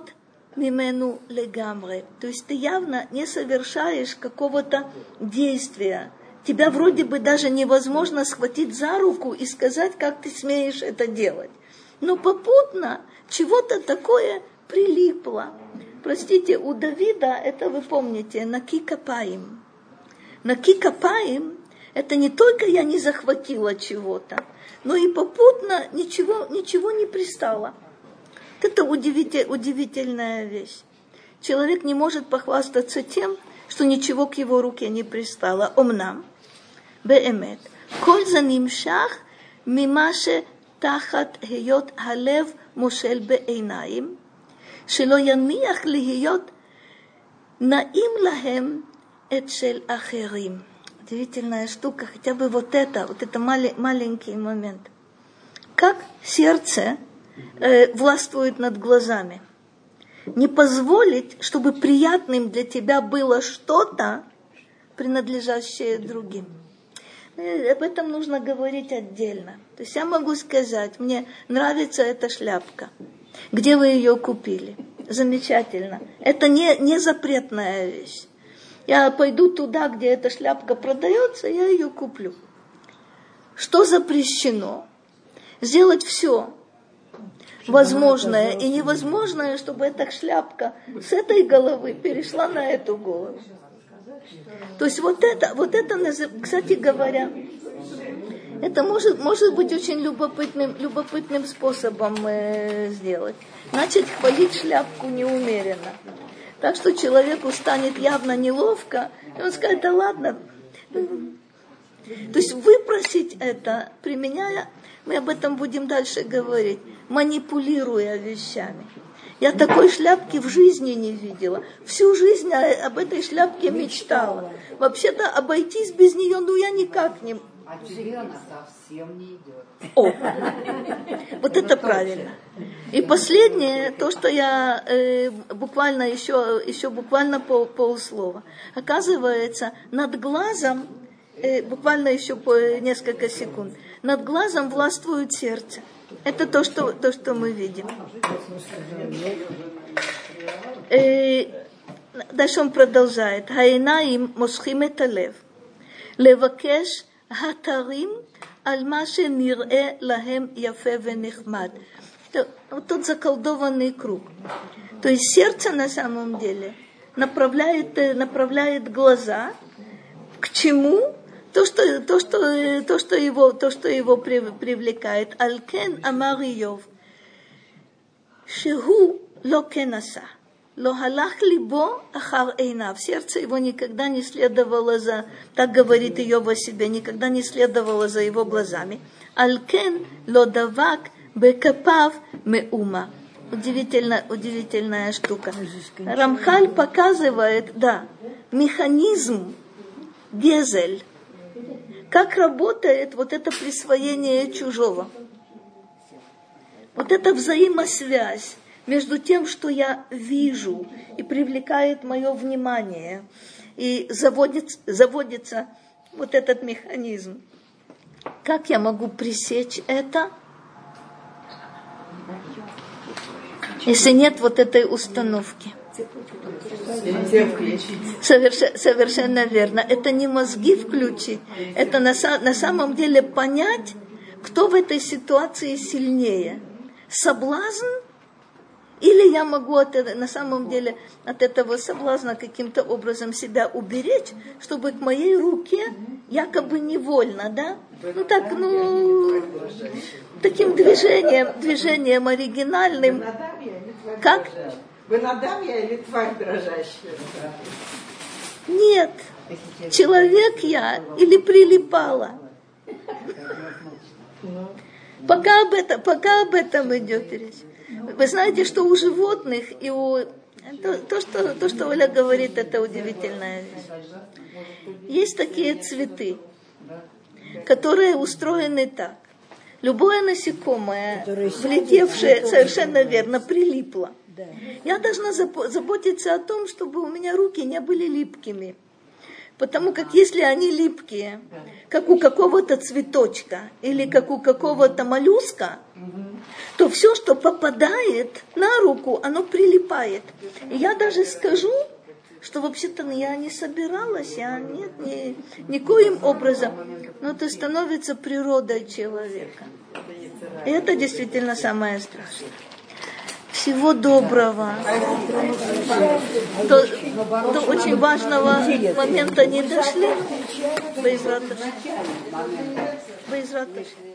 мимену легамре. То есть ты явно не совершаешь какого-то действия. Тебя вроде бы даже невозможно схватить за руку и сказать, как ты смеешь это делать. Но попутно чего-то такое прилипло. Простите, у Давида, это вы помните, наки капаим. Наки капаим – это не только я не захватила чего-то, но и попутно ничего не пристало. Это удивительная вещь. Человек не может похвастаться тем, что ничего к его руке не пристало. Омнам, беэмет, коль занимшах мимаше тахат хейот халев мошель беэйнаим, шело яниях лихиот наим лахем эт шель ахерим. Удивительная штука, хотя бы вот это маленький момент. Как сердце властвует над глазами. Не позволить, чтобы приятным для тебя было что-то, принадлежащее другим. Об этом нужно говорить отдельно. То есть я могу сказать, мне нравится эта шляпка. Где вы ее купили? Замечательно. Это не запретная вещь. Я пойду туда, где эта шляпка продается, я ее куплю. Что запрещено? Сделать все возможное и невозможное, чтобы эта шляпка с этой головы перешла на эту голову. То есть вот это, кстати говоря, это может быть очень любопытным способом сделать. Начать хвалить шляпку неумеренно. Так что человеку станет явно неловко, и он скажет, да ладно. То есть выпросить это, применяя, мы об этом будем дальше говорить, манипулируя вещами. Я такой шляпки в жизни не видела. Всю жизнь об этой шляпке мечтала. Вообще-то обойтись без нее, я никак не... А тебе она совсем не идет. О, вот это правильно. И последнее, то, что я буквально еще буквально полслова. Оказывается, над глазом, буквально еще несколько секунд, над глазом властвует сердце. Это то, что мы видим. Дальше он продолжает. Хаинаим мошхим эт алев. Левакеш хатарим аль-маше нирэ лахем яфе венехмад. Вот тот заколдованный круг. То есть сердце на самом деле направляет глаза к чему? То, что его привлекает. Алкен амар Иов. Шеху ло кенаса. Ло халах либо ахар эйнав. Сердце его никогда не следовало за, так говорит Иов о себе, никогда не следовало за его глазами. Алкен ло давак бекапав меума. Удивительная штука. Рамхаль показывает, механизм Гезель. Как работает вот это присвоение чужого? Вот эта взаимосвязь между тем, что я вижу и привлекает мое внимание, и заводится вот этот механизм. Как я могу пресечь это, если нет вот этой установки? Совершенно верно. Это не мозги включить, это на самом деле понять, кто в этой ситуации сильнее. Соблазн? Или я могу на самом деле от этого соблазна каким-то образом себя уберечь, чтобы к моей руке якобы невольно, таким движением оригинальным. Как? Вы надам я или тварь дрожащая? Нет. Человек я или прилипала? Пока об этом идет речь. Вы знаете, что у животных и у... То, что Оля говорит, это удивительная вещь. Есть такие цветы, которые устроены так. Любое насекомое, влетевшее, совершенно верно, прилипло. Я должна заботиться о том, чтобы у меня руки не были липкими. Потому как если они липкие, как у какого-то цветочка или как у какого-то моллюска, то все, что попадает на руку, оно прилипает. И я даже скажу, что вообще-то я не собиралась, никоим образом, но это становится природой человека. И это действительно самое страшное. Всего доброго. До очень важного момента не дошли. Байзрат Ашем.